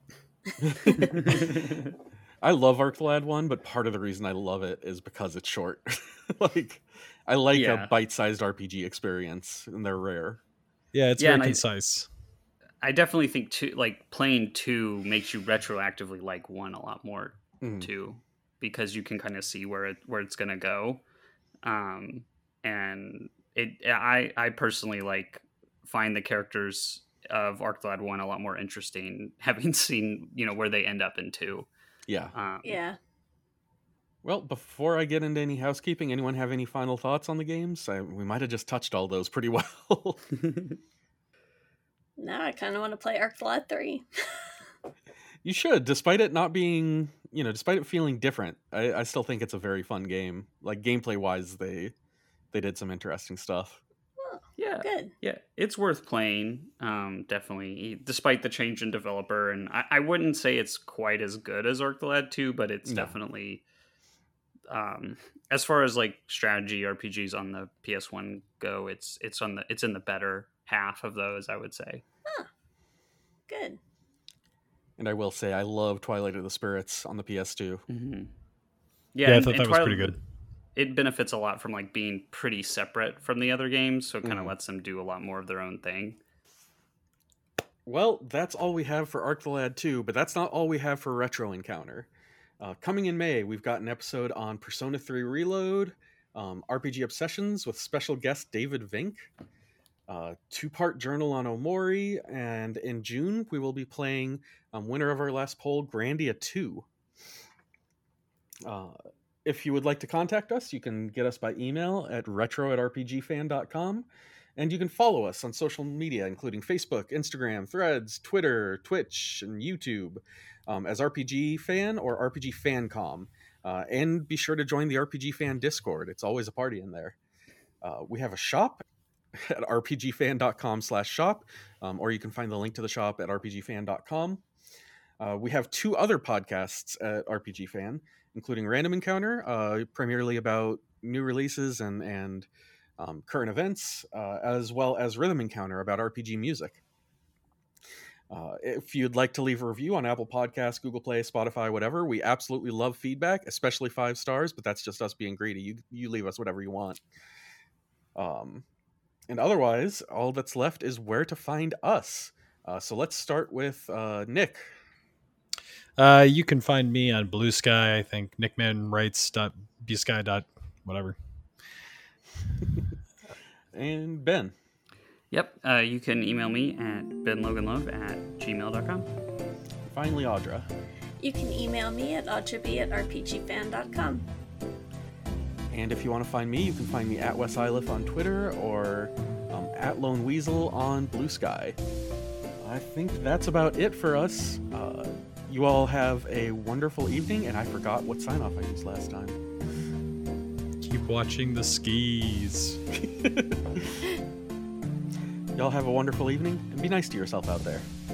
I love Arc the Lad one, but part of the reason I love it is because it's short. Like, I like Yeah. a bite-sized R P G experience, and they're rare. Yeah, it's Yeah, very and I- concise. I definitely think two, like playing two makes you retroactively like one a lot more Mhm. too, because you can kind of see where it where it's gonna go, um, and it. I I personally like find the characters of Arc the Lad one a lot more interesting, having seen, you know, where they end up in two. Yeah. Um, Yeah. Well, before I get into any housekeeping, anyone have any final thoughts on the games? I, we might have just touched all those pretty well. Now I kind of want to play Arc the Lad three. You should, despite it not being, you know, despite it feeling different. I, I still think it's a very fun game. Like gameplay wise, they they did some interesting stuff. yeah, Good. yeah, it's worth playing. Um, definitely, despite the change in developer, and I, I wouldn't say it's quite as good as Arc the Lad two, but it's No. definitely, um, as far as like strategy R P Gs on the P S one go, it's it's on the it's in the better half of those, I would say. Good. And I will say, I love Twilight of the Spirits on the P S two. Mm-hmm. Yeah, I and- thought and that was Twilight- pretty good. It benefits a lot from like being pretty separate from the other games, so it kind of Mhm. lets them do a lot more of their own thing. Well, that's all we have for Arc the Lad two, but that's not all we have for Retro Encounter. Uh, coming in May, we've got an episode on Persona three Reload, um, R P G Obsessions with special guest David Vink, uh, two-part journal on Omori, and in June, we will be playing um, winner of our last poll, Grandia two. Uh, if you would like to contact us, you can get us by email at retro at r p g fan dot com. And you can follow us on social media, including Facebook, Instagram, Threads, Twitter, Twitch, and YouTube um, as R P G Fan or R P G Fancom. Uh, and be sure to join the R P G Fan Discord. It's always a party in there. Uh, we have a shop at r p g fan dot com slash shop, um, or you can find the link to the shop at r p g fan dot com. Uh, we have two other podcasts at R P G Fan, including Random Encounter, uh, primarily about new releases and, and um, current events, uh, as well as Rhythm Encounter about R P G music. Uh, if you'd like to leave a review on Apple Podcasts, Google Play, Spotify, whatever, we absolutely love feedback, especially five stars, but that's just us being greedy. You, you leave us whatever you want. Um, and otherwise, all that's left is where to find us. Uh, so let's start with uh, Nick. Uh, you can find me on Blue Sky. I think nickmanwrites.bsky dot whatever. And Ben. Yep, uh, you can email me at benloganlove at gmail dot com. Finally, Audra. You can email me at audreby at r p g fan dot com. And if you want to find me, you can find me at Wes Iliff on Twitter or um, at Lone Weasel on Blue Sky. I think that's about it for us. Uh, you all have a wonderful evening, and I forgot what sign-off I used last time. Keep watching the skis. Y'all have a wonderful evening, and be nice to yourself out there.